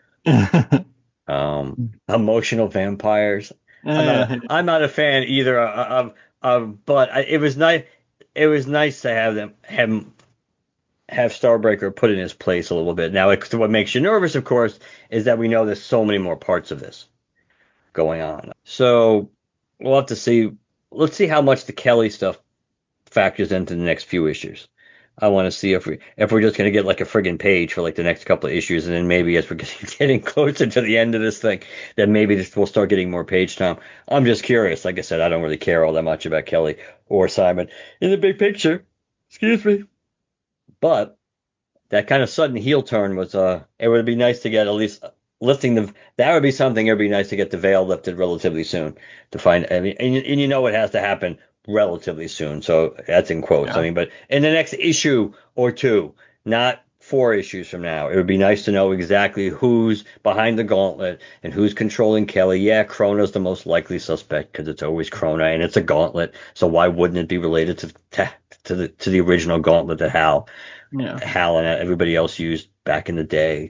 um, emotional vampires. I'm not, a, I'm not a fan either of, of but I, it was nice. It was nice to have them have have Starbreaker put in his place a little bit. Now, it, what makes you nervous, of course, is that we know there's so many more parts of this going on. So we'll have to see. Let's see how much the Kelly stuff factors into the next few issues. I want to see if we if we're just going to get like a friggin' page for like the next couple of issues, and then maybe as we're getting, getting closer to the end of this thing, then maybe this, we'll start getting more page time. I'm just curious. Like I said, I don't really care all that much about Kelly or Simon in the big picture. Excuse me. But that kind of sudden heel turn was uh, it would be nice to get at least lifting the. That would be something. It would be nice to get the veil lifted relatively soon to find. I mean, and, and you know it has to happen relatively soon, so that's in quotes. Yeah. I mean, but in the next issue or two, not four issues from now, it would be nice to know exactly who's behind the gauntlet and who's controlling Kelly. Yeah, Krona's the most likely suspect because it's always Krona and it's a gauntlet. So why wouldn't it be related to to, to the to the original gauntlet that Hal, yeah. Hal and everybody else used back in the day?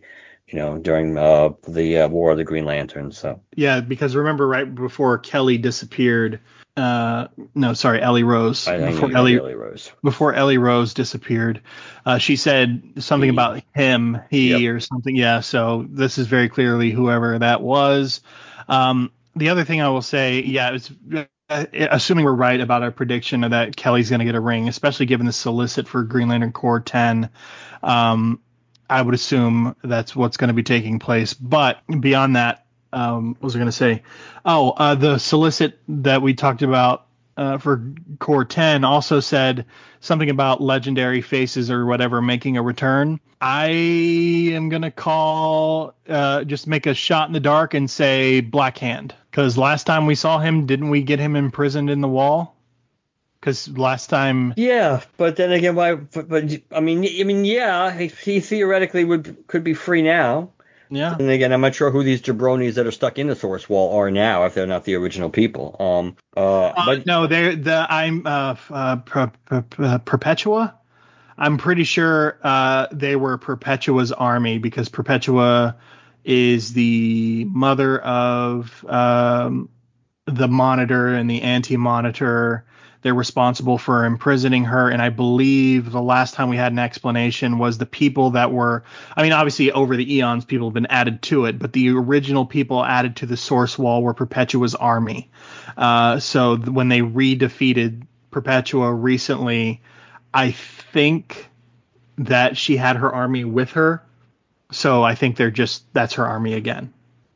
you know, during uh, the uh, War of the Green Lanterns. So Yeah, because remember right before Kelly disappeared, uh, no, sorry, Ellie Rose. I, I knew Before you had Ellie, Ellie Rose. before Ellie Rose disappeared, uh, she said something He. about him, he Yep. or something. Yeah, so this is very clearly whoever that was. Um, the other thing I will say, yeah, it's uh, assuming we're right about our prediction of that Kelly's going to get a ring, especially given the solicit for Green Lantern Corps ten. Um, I would assume that's what's going to be taking place. But beyond that, um, what was I going to say? Oh, uh, the solicit that we talked about uh, for Core ten also said something about legendary faces or whatever making a return. I am going to call, uh, just make a shot in the dark and say Black Hand. Because last time we saw him, didn't we get him imprisoned in the wall? Because last time. Yeah, but then again, why? But, but I mean, I mean, yeah, he, he theoretically would could be free now. Yeah. And again, I'm not sure who these jabronis that are stuck in the source wall are now, if they're not the original people. Um, uh, Uh, but no, they're the I'm uh, uh per, per, per, Perpetua. I'm pretty sure uh they were Perpetua's army because Perpetua is the mother of um the Monitor and the Anti-Monitor. They're responsible for imprisoning her, and I believe the last time we had an explanation was the people that were. I mean, obviously over the eons, people have been added to it, but the original people added to the source wall were Perpetua's army. Uh, so when they re-defeated Perpetua recently, I think that she had her army with her. So I think they're just that's her army again.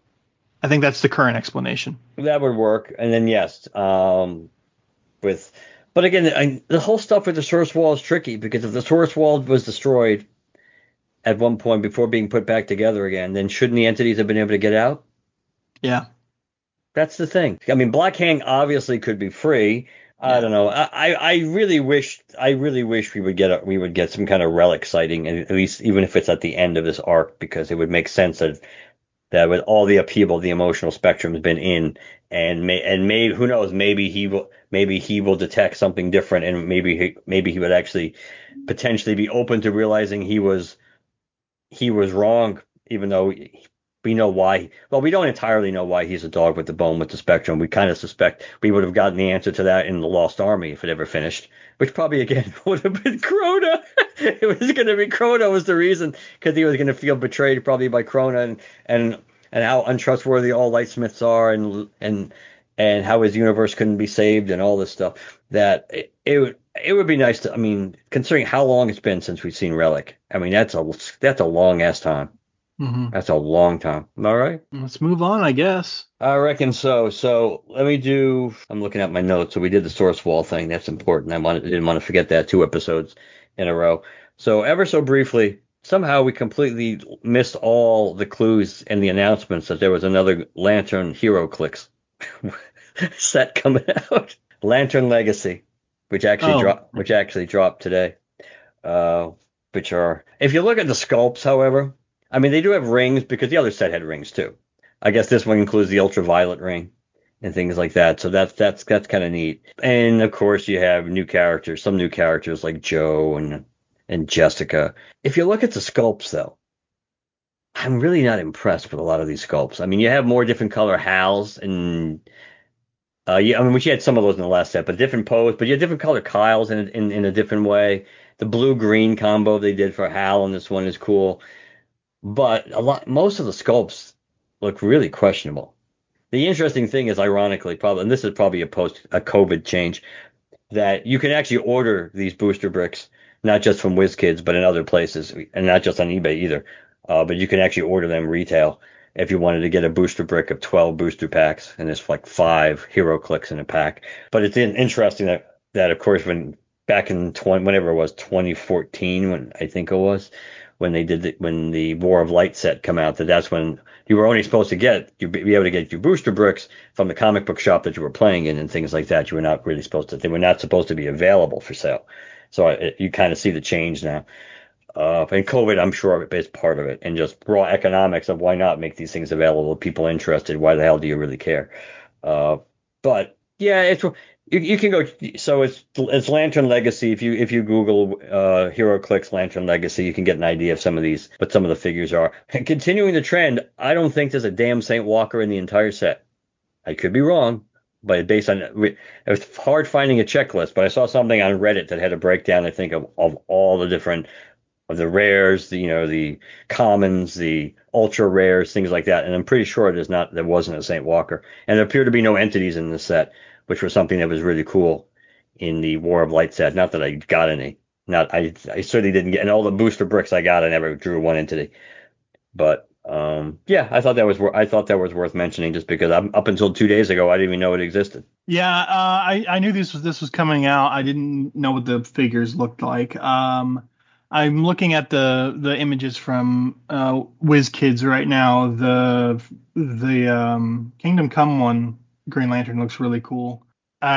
I think that's the current explanation. that would work. And then yes, um, with, but again, I, the whole stuff with the source wall is tricky because if the source wall was destroyed at one point before being put back together again, then shouldn't the entities have been able to get out? Yeah. That's the thing. I mean, Black Hand obviously could be free. I Yeah. don't know. I, I really wish I really wish we would get a, we would get some kind of relic sighting, at least even if it's at the end of this arc, because it would make sense that that with all the upheaval the emotional spectrum has been in, and may and maybe who knows, maybe he will maybe he will detect something different, and maybe he, maybe he would actually potentially be open to realizing he was he was wrong, even though we know why. Well, we don't entirely know why he's a dog with the bone with the spectrum. We kind of suspect we would have gotten the answer to that in the Lost Army if it ever finished, which probably again would have been Crona. It was going to be Crona was the reason because he was going to feel betrayed probably by Crona and and and how untrustworthy all lightsmiths are and and and how his universe couldn't be saved and all this stuff. That it, it would it would be nice to. I mean, considering how long it's been since we've seen Relic. I mean, that's a that's a long ass time. Mm-hmm. That's a long time. All right. Let's move on, I guess. I reckon so. So let me do. I'm looking at my notes. So we did the source wall thing. That's important. I wanted, didn't want to forget that two episodes in a row. So ever so briefly, somehow we completely missed all the clues and the announcements that there was another Lantern HeroClix set coming out. Lantern Legacy, which actually Oh, dropped, which actually dropped today. Uh, which are, if you look at the sculpts, however, I mean they do have rings because the other set had rings too. I guess this one includes the ultraviolet ring and things like that. So that's that's that's kind of neat. And of course you have new characters, some new characters like Joe and and Jessica. If you look at the sculpts though, I'm really not impressed with a lot of these sculpts. I mean, you have more different color Hals and uh, yeah, I mean, we had some of those in the last set, but different pose. But you have different color Kyles in, in in a different way. The blue green combo they did for Hal and this one is cool. But a lot, most of the sculpts look really questionable. The interesting thing is, ironically, probably, and this is probably a post a COVID change, that you can actually order these booster bricks not just from WizKids, but in other places, and not just on eBay either. Uh, but you can actually order them retail if you wanted to get a booster brick of twelve booster packs, and there's like five HeroClix in a pack. But it's in, interesting that that of course when back in twenty whenever it was twenty fourteen when I think it was when they did the, when the War of Light set come out, that that's when you were only supposed to get you be be able to get your booster bricks from the comic book shop that you were playing in and things like that. You were not really supposed to. They were not supposed to be available for sale. So I, you kind of see the change now. Uh, and COVID, I'm sure, is part of it, and just raw economics of why not make these things available. People interested. Why the hell do you really care? Uh, but Yeah, it's you, you can go. So it's it's Lantern Legacy. If you if you Google uh, HeroClix Lantern Legacy, you can get an idea of some of these, what some of the figures are. And continuing the trend, I don't think there's a damn Saint Walker in the entire set. I could be wrong, but based on it was hard finding a checklist. But I saw something on Reddit that had a breakdown, I think, of, of all the different of the rares, the you know the commons, the ultra rares, things like that. And I'm pretty sure there's not there wasn't a Saint Walker, and there appear to be no entities in the set, which was something that was really cool in the War of Light set. Not that I got any, not I I certainly didn't get, and all the booster bricks I got, I never drew one entity. But um, yeah, I thought that was I thought that was worth mentioning just because I'm, up until two days ago I didn't even know it existed. Yeah, uh, I I knew this was this was coming out. I didn't know what the figures looked like. Um, I'm looking at the the images from uh, WizKids right now. The the um, Kingdom Come one, Green Lantern, looks really cool.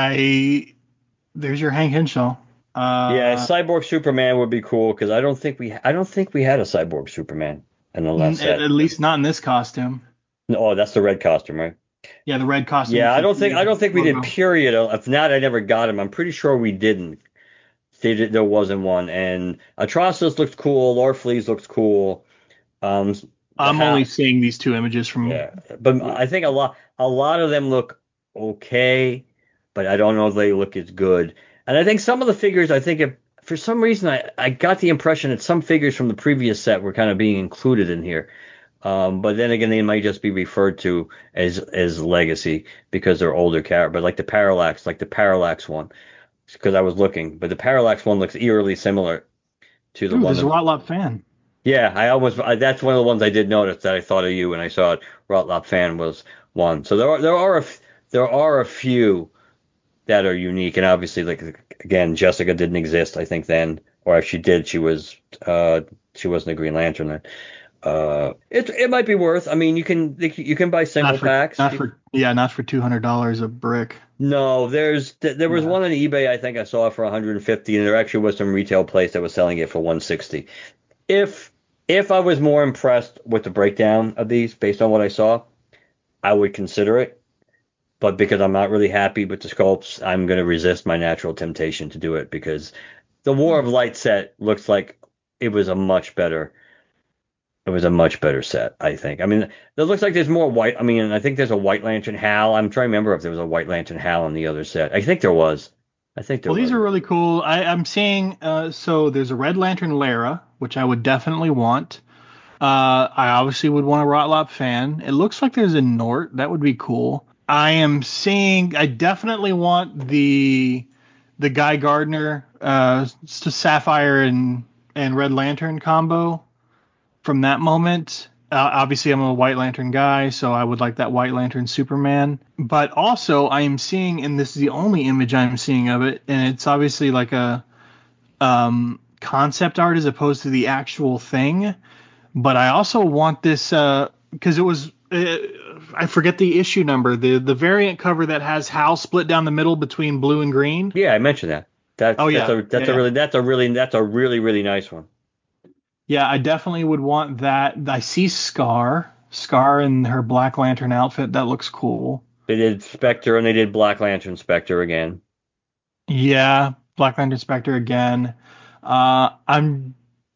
I there's your Hank Henshaw. Uh, Yeah, Cyborg Superman would be cool because I don't think we I don't think we had a Cyborg Superman in the last n- set. at least not in this costume. Oh, that's the red costume, right? Yeah, the red costume. Yeah, with I the don't think I don't think we did. logo. Period. If not, I never got him. I'm pretty sure we didn't. They did, there wasn't one. And Atrocitus looked cool. Lord Fleas looks cool. Um, the I'm ha- only seeing these two images from. yeah, but I think a lot a lot of them look okay, but I don't know if they look as good. And I think some of the figures, I think if, for some reason I I got the impression that some figures from the previous set were kind of being included in here. Um, but then again, they might just be referred to as as legacy because they're older characters. But like the Parallax, like the Parallax one, because I was looking, but the Parallax one looks eerily similar to the Ooh, one. there's a That, Rotlop fan. yeah, I almost I, that's one of the ones I did notice that I thought of you when I saw it. Rotlop fan was one. So there are there are a, f- there are a few that are unique, and obviously, like again, Jessica didn't exist, I think then, or if she did, she was uh she wasn't a Green Lantern then. Uh, it it might be worth. I mean, you can you can buy single Not for, packs. not for, yeah, not for two hundred dollars a brick. No, there's there was No. one on eBay I think I saw for one hundred fifty, and there actually was some retail place that was selling it for one hundred sixty. If if I was more impressed with the breakdown of these based on what I saw, I would consider it. But because I'm not really happy with the sculpts, I'm going to resist my natural temptation to do it because the War of Light set looks like it was a much better It was a much better set, I think. I mean, it looks like there's more white. I mean, I think there's a White Lantern Hal. I'm trying to remember if there was a White Lantern Hal in the other set. I think there was. I think there Well, was. these are really cool. I, I'm seeing, uh, so there's a Red Lantern Lara, which I would definitely want. Uh, I obviously would want a Rotlop fan. It looks like there's a Nort. That would be cool. I am seeing, I definitely want the the Guy Gardner, uh, Sapphire and, and Red Lantern combo from that moment. Uh, obviously, I'm a White Lantern guy, so I would like that White Lantern Superman. But also, I am seeing, and this is the only image I'm seeing of it, and it's obviously like a um, concept art as opposed to the actual thing. But I also want this because uh, it was uh, I forget the issue number, the the variant cover that has Hal split down the middle between blue and green. Yeah, I mentioned that. That's Oh that's yeah, a that's yeah, a yeah. really that's a really that's a really really nice one. Yeah, I definitely would want that. I see Scar, Scar in her Black Lantern outfit. That looks cool. They did Spectre and they did Black Lantern Spectre again. Yeah, Black Lantern Spectre again. Uh, I'm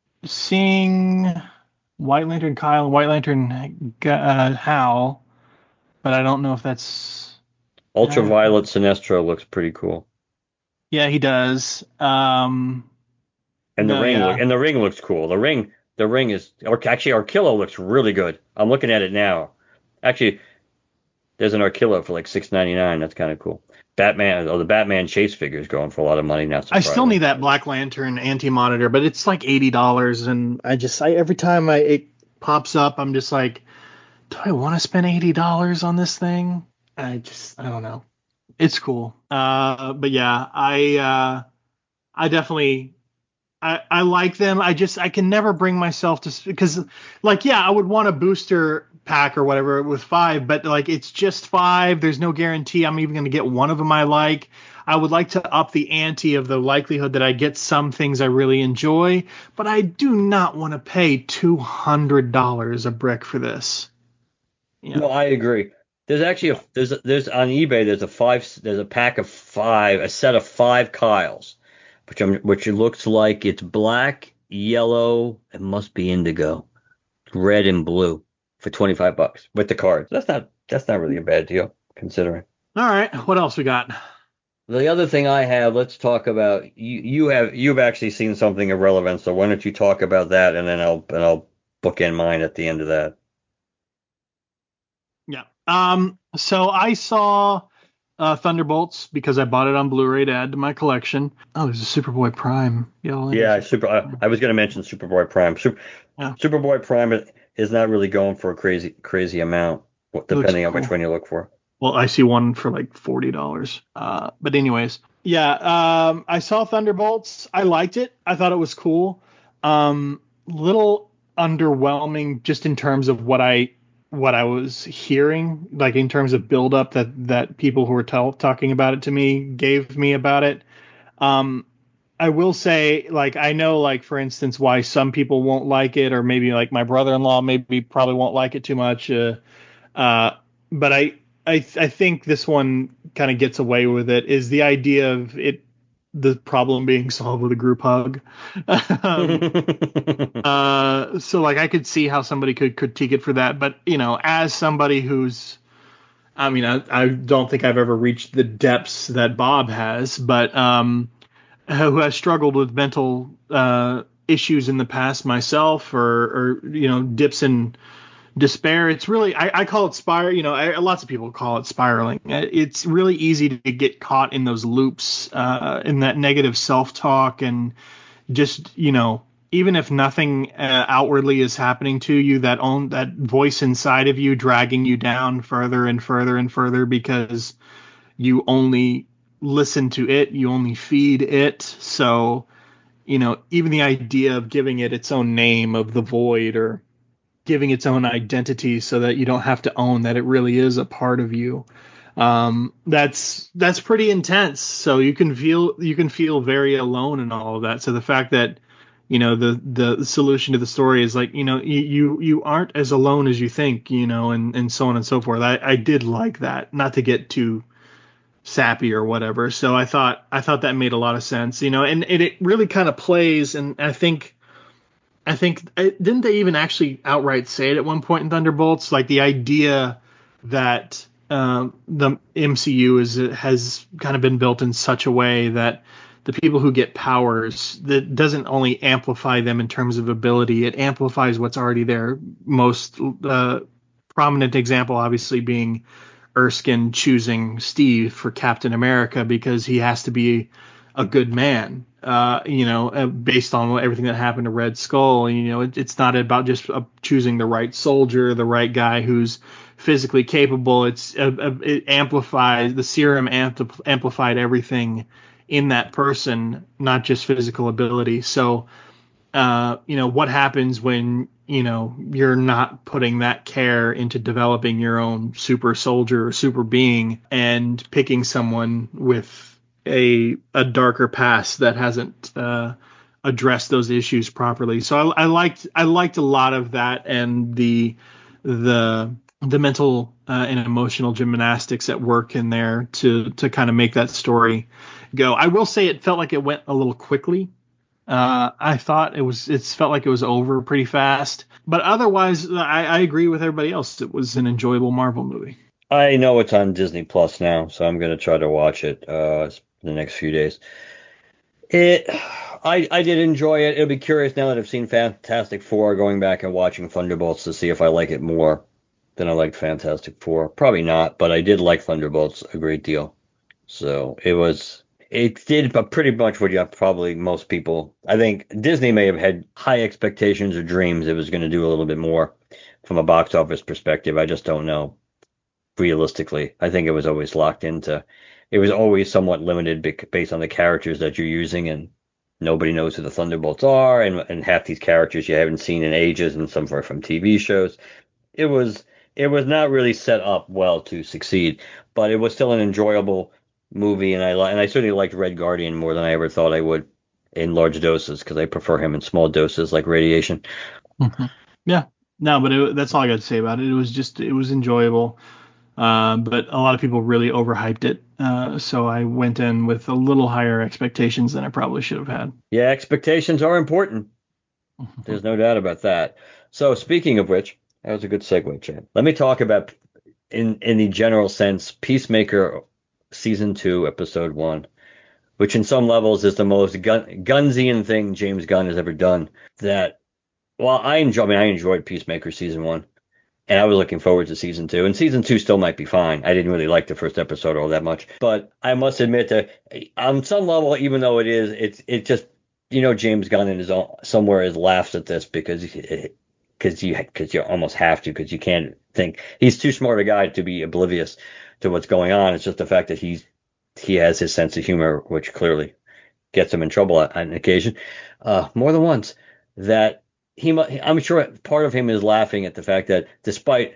seeing White Lantern Kyle and White Lantern uh, Hal, but I don't know if that's. Uh, Ultraviolet Sinestro looks pretty cool. yeah, he does. Um, And the no, ring yeah. look and the ring looks cool. The ring the ring is or actually Arkillo looks really good. I'm looking at it now. Actually, there's an Arkillo for like six ninety-nine. That's kind of cool. Batman, oh, the Batman chase figure is going for a lot of money now. I still need that Black Lantern anti-monitor, but it's like eighty dollars, and I just I every time I it pops up, I'm just like, do I want to spend eighty dollars on this thing? I just I don't know. It's cool. Uh, but yeah, I uh, I definitely I, I like them. I just I can never bring myself to because like yeah, I would want a booster pack or whatever with five, but like it's just five. There's no guarantee I'm even going to get one of them I like. I would like to up the ante of the likelihood that I get some things I really enjoy, but I do not want to pay two hundred dollars a brick for this. You No, know. I agree. There's actually a there's a, there's on eBay there's a five there's a pack of five a set of five Kyles, which I'm which it looks like it's black, yellow, it must be indigo, red and blue for twenty-five bucks with the cards. That's not that's not really a bad deal considering. All right, what else we got? The other thing I have, let's talk about you. You have you've actually seen something of relevance, so why don't you talk about that, and then I'll and I'll bookend mine at the end of that. Yeah. Um. So I saw uh, Thunderbolts because I bought it on Blu-ray to add to my collection. Oh, there's a Superboy Prime. Yo, Yeah, super. I, I was going to mention Superboy Prime. Super, yeah. Superboy Prime is, is not really going for a crazy crazy amount, depending on cool. which one you look for. Well, I see one for like forty dollars. Uh, but anyways, yeah. Um, I saw Thunderbolts. I liked it. I thought it was cool. Um, little underwhelming just in terms of what I what I was hearing, like in terms of build up that that people who were tell, talking about it to me gave me about it. Um, I will say, like, I know, like, for instance, why some people won't like it, or maybe like my brother-in-law maybe probably won't like it too much. Uh, uh, but I, I, I think this one kind of gets away with it. Is the idea of it, the problem being solved with a group hug. um, uh, so like I could see how somebody could critique it for that, but you know, as somebody who's, I mean, I, I don't think I've ever reached the depths that Bob has, but um, who has struggled with mental uh, issues in the past myself, or, or you know, dips in despair. It's really, I, I call it spiral. You know, I, lots of people call it spiraling. It's really easy to get caught in those loops, uh, in that negative self-talk, and just, you know, even if nothing uh, outwardly is happening to you, that own that voice inside of you dragging you down further and further and further because you only listen to it, you only feed it. So, you know, even the idea of giving it its own name of the void, or giving its own identity so that you don't have to own that it really is a part of you. Um, that's that's pretty intense. So you can feel you can feel very alone in all of that. So the fact that, you know, the the solution to the story is like, you know, you you, you aren't as alone as you think, you know, and, and so on and so forth. I, I did like that, not to get too sappy or whatever. So I thought I thought that made a lot of sense, you know, and, and it really kind of plays. And I think I think didn't they even actually outright say it at one point in Thunderbolts, like the idea that um, the M C U is has kind of been built in such a way that the people who get powers, that doesn't only amplify them in terms of ability, it amplifies what's already there. Most uh, prominent example, obviously, being Erskine choosing Steve for Captain America because he has to be a good man, uh, you know, uh, based on everything that happened to Red Skull. You know, it, it's not about just uh, choosing the right soldier, the right guy who's physically capable. It's uh, uh, it amplifies the serum ampl- amplified everything in that person, not just physical ability. So, uh, you know, what happens when, you know, you're not putting that care into developing your own super soldier or super being, and picking someone with a a darker past that hasn't uh, addressed those issues properly. So I, I liked I liked a lot of that, and the the the mental uh, and emotional gymnastics at work in there to to kind of make that story go. I will say it felt like it went a little quickly. Uh, I thought it was it felt like it was over pretty fast, but otherwise I, I agree with everybody else. It was an enjoyable Marvel movie. I know it's on Disney Plus now, so I'm gonna try to watch it uh, the next few days. It, I, I did enjoy it. It'll be curious now that I've seen Fantastic Four, going back and watching Thunderbolts to see if I like it more than I liked Fantastic Four. Probably not, but I did like Thunderbolts a great deal. So it was, it did pretty much what you probably most people. I think Disney may have had high expectations or dreams it was going to do a little bit more from a box office perspective. I just don't know. Realistically, I think it was always locked into, it was always somewhat limited based on the characters that you're using, and nobody knows who the Thunderbolts are, and, and half these characters you haven't seen in ages, and some are from T V shows. It was it was not really set up well to succeed, but it was still an enjoyable movie, and I and I certainly liked Red Guardian more than I ever thought I would in large doses, because I prefer him in small doses like radiation. Mm-hmm. Yeah, no, but it, that's all I got to say about it. It was just it was enjoyable. Uh, but a lot of people really overhyped it. Uh, so I went in with a little higher expectations than I probably should have had. Yeah, expectations are important. There's no doubt about that. So speaking of which, that was a good segue, Chad. Let me talk about, in in the general sense, Peacemaker season two, episode one, which in some levels is the most gun, Gunsian thing James Gunn has ever done. That, well, I enjoy, I mean, I enjoyed Peacemaker season one, and I was looking forward to season two. And season two still might be fine. I didn't really like the first episode all that much, but I must admit that on some level, even though it is, it's it just, you know, James Gunn in his own, somewhere has laughed at this because because you because you almost have to, because you can't think, he's too smart a guy to be oblivious to what's going on. It's just the fact that he's he has his sense of humor, which clearly gets him in trouble on an occasion, uh, more than once. That he, I'm sure part of him is laughing at the fact that despite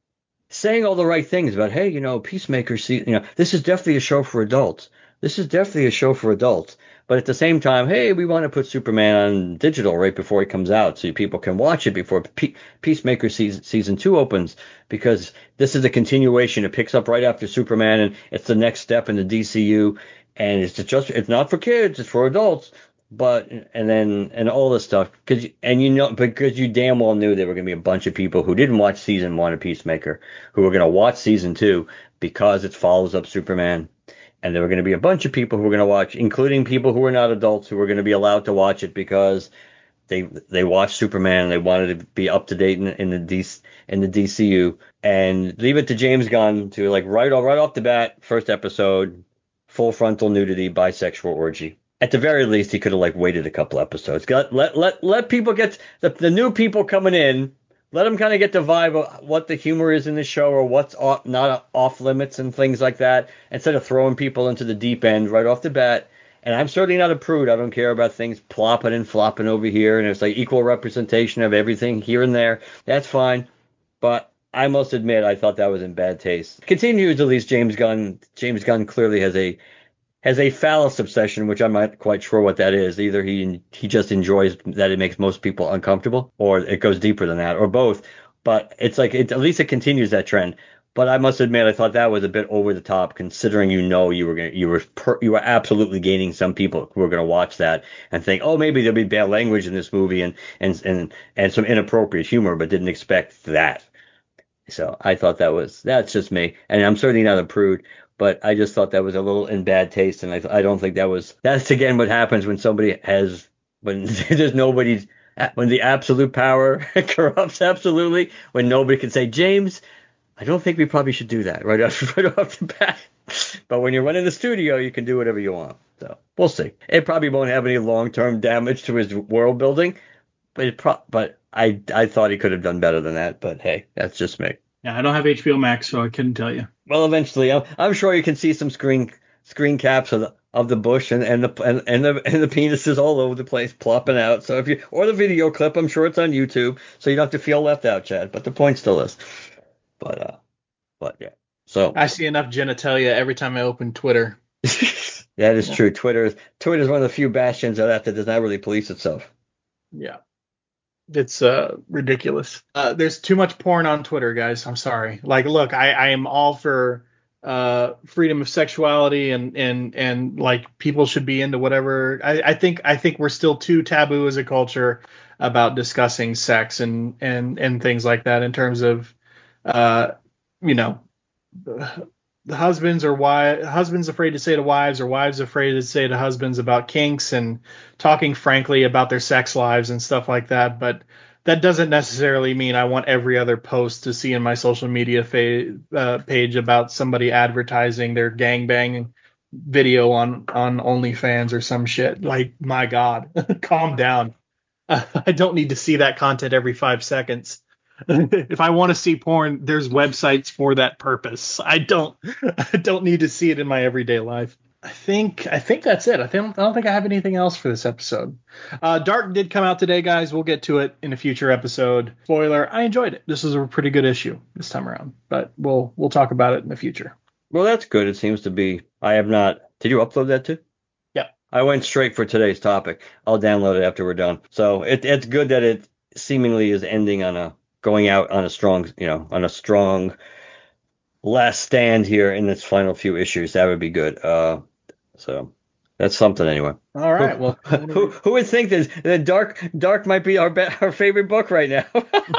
saying all the right things about, hey, you know, Peacemaker, see, you know, this is definitely a show for adults. This is definitely a show for adults. But at the same time, hey, we want to put Superman on digital right before it comes out so people can watch it before Pe- Peacemaker season, season two opens, because this is a continuation. It picks up right after Superman, and it's the next step in the D C U. And it's just, it's not for kids, it's for adults. But, and then, and all this stuff, cause, and you know, because you damn well knew there were going to be a bunch of people who didn't watch season one of Peacemaker, who were going to watch season two because it follows up Superman. And there were going to be a bunch of people who were going to watch, including people who were not adults, who were going to be allowed to watch it because they they watched Superman and they wanted to be up to date in, in the D, in the D C U. And leave it to James Gunn to, like, right, right off the bat, first episode, full frontal nudity, bisexual orgy. At the very least, he could have, like, waited a couple episodes. Got, let let let people get the, the new people coming in. Let them kind of get the vibe of what the humor is in the show, or what's off, not off limits and things like that, instead of throwing people into the deep end right off the bat. And I'm certainly not a prude. I don't care about things plopping and flopping over here, and it's like equal representation of everything here and there. That's fine. But I must admit, I thought that was in bad taste. Continues, at least James Gunn. James Gunn clearly has a has a phallus obsession, which I'm not quite sure what that is. Either he he just enjoys that it makes most people uncomfortable, or it goes deeper than that, or both. But it's like, it, at least it continues that trend. But I must admit, I thought that was a bit over the top, considering you know you were gonna, you were per, you were absolutely gaining some people who were going to watch that and think, oh, maybe there'll be bad language in this movie and and and and some inappropriate humor, but didn't expect that. So I thought that was, that's just me, and I'm certainly not a prude, but I just thought that was a little in bad taste, and I I don't think that was, that's again what happens when somebody has, when there's nobody's, when the absolute power corrupts absolutely, when nobody can say, James, I don't think we probably should do that right off, right off the bat. But when you're running the studio, you can do whatever you want. So we'll see. It probably won't have any long-term damage to his world building, but it pro- but I I thought he could have done better than that. But hey, that's just me. Yeah, I don't have H B O Max, so I couldn't tell you. Well, eventually, I'm, I'm sure you can see some screen screen caps of the of the bush and, and the and, and the and the penises all over the place plopping out. So if you, or the video clip, I'm sure it's on YouTube, so you don't have to feel left out, Chad. But the point still is. But uh, but yeah. So I see enough genitalia every time I open Twitter. that is true. Twitter Twitter is one of the few bastions of that that does not really police itself. Yeah. It's uh, ridiculous. Uh, there's too much porn on Twitter, guys. I'm sorry. Like, look, I, I am all for uh, freedom of sexuality, and, and and like people should be into whatever. I, I think I think we're still too taboo as a culture about discussing sex and and and things like that in terms of, uh, you know, the husbands or why husbands afraid to say to wives, or wives afraid to say to husbands about kinks, and talking frankly about their sex lives and stuff like that. But that doesn't necessarily mean I want every other post to see in my social media fa- uh, page about somebody advertising their gangbang video on on OnlyFans or some shit. Like, my God, calm down. Uh, I don't need to see that content every five seconds. If I want to see porn, there's websites for that purpose. I don't I don't need to see it in my everyday life. I think I think that's it. I think I don't think I have anything else for this episode. Uh, Dark did come out today, guys. We'll get to it in a future episode. Spoiler: I enjoyed it. This is a pretty good issue this time around, but we'll we'll talk about it in the future. Well, that's good. It seems to be. I have not. Did you upload that too? Yeah. I went straight for today's topic. I'll download it after we're done. So it, it's good that it seemingly is ending on a, going out on a strong, you know, on a strong last stand here in its final few issues. That would be good. Uh, so that's something anyway. All right. Well, who, who would think that, that Dark Dark might be our be- our favorite book right now?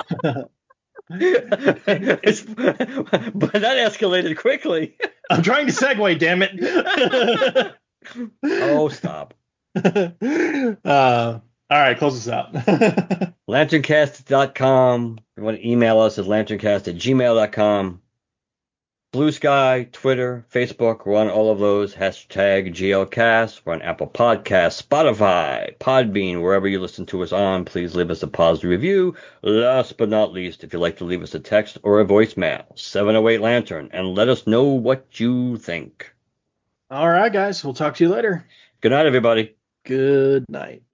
It's, but that escalated quickly. I'm trying to segue, damn it. Oh, stop. Uh, all right, close us out. lanterncast dot com. If you want to email us at lanterncast at gmail dot com. Blue Sky, Twitter, Facebook, we're on all of those. Hashtag G L Cast. We're on Apple Podcasts, Spotify, Podbean, wherever you listen to us on. Please leave us a positive review. Last but not least, if you'd like to leave us a text or a voicemail, seven oh eight Lantern, and let us know what you think. All right, guys. We'll talk to you later. Good night, everybody. Good night.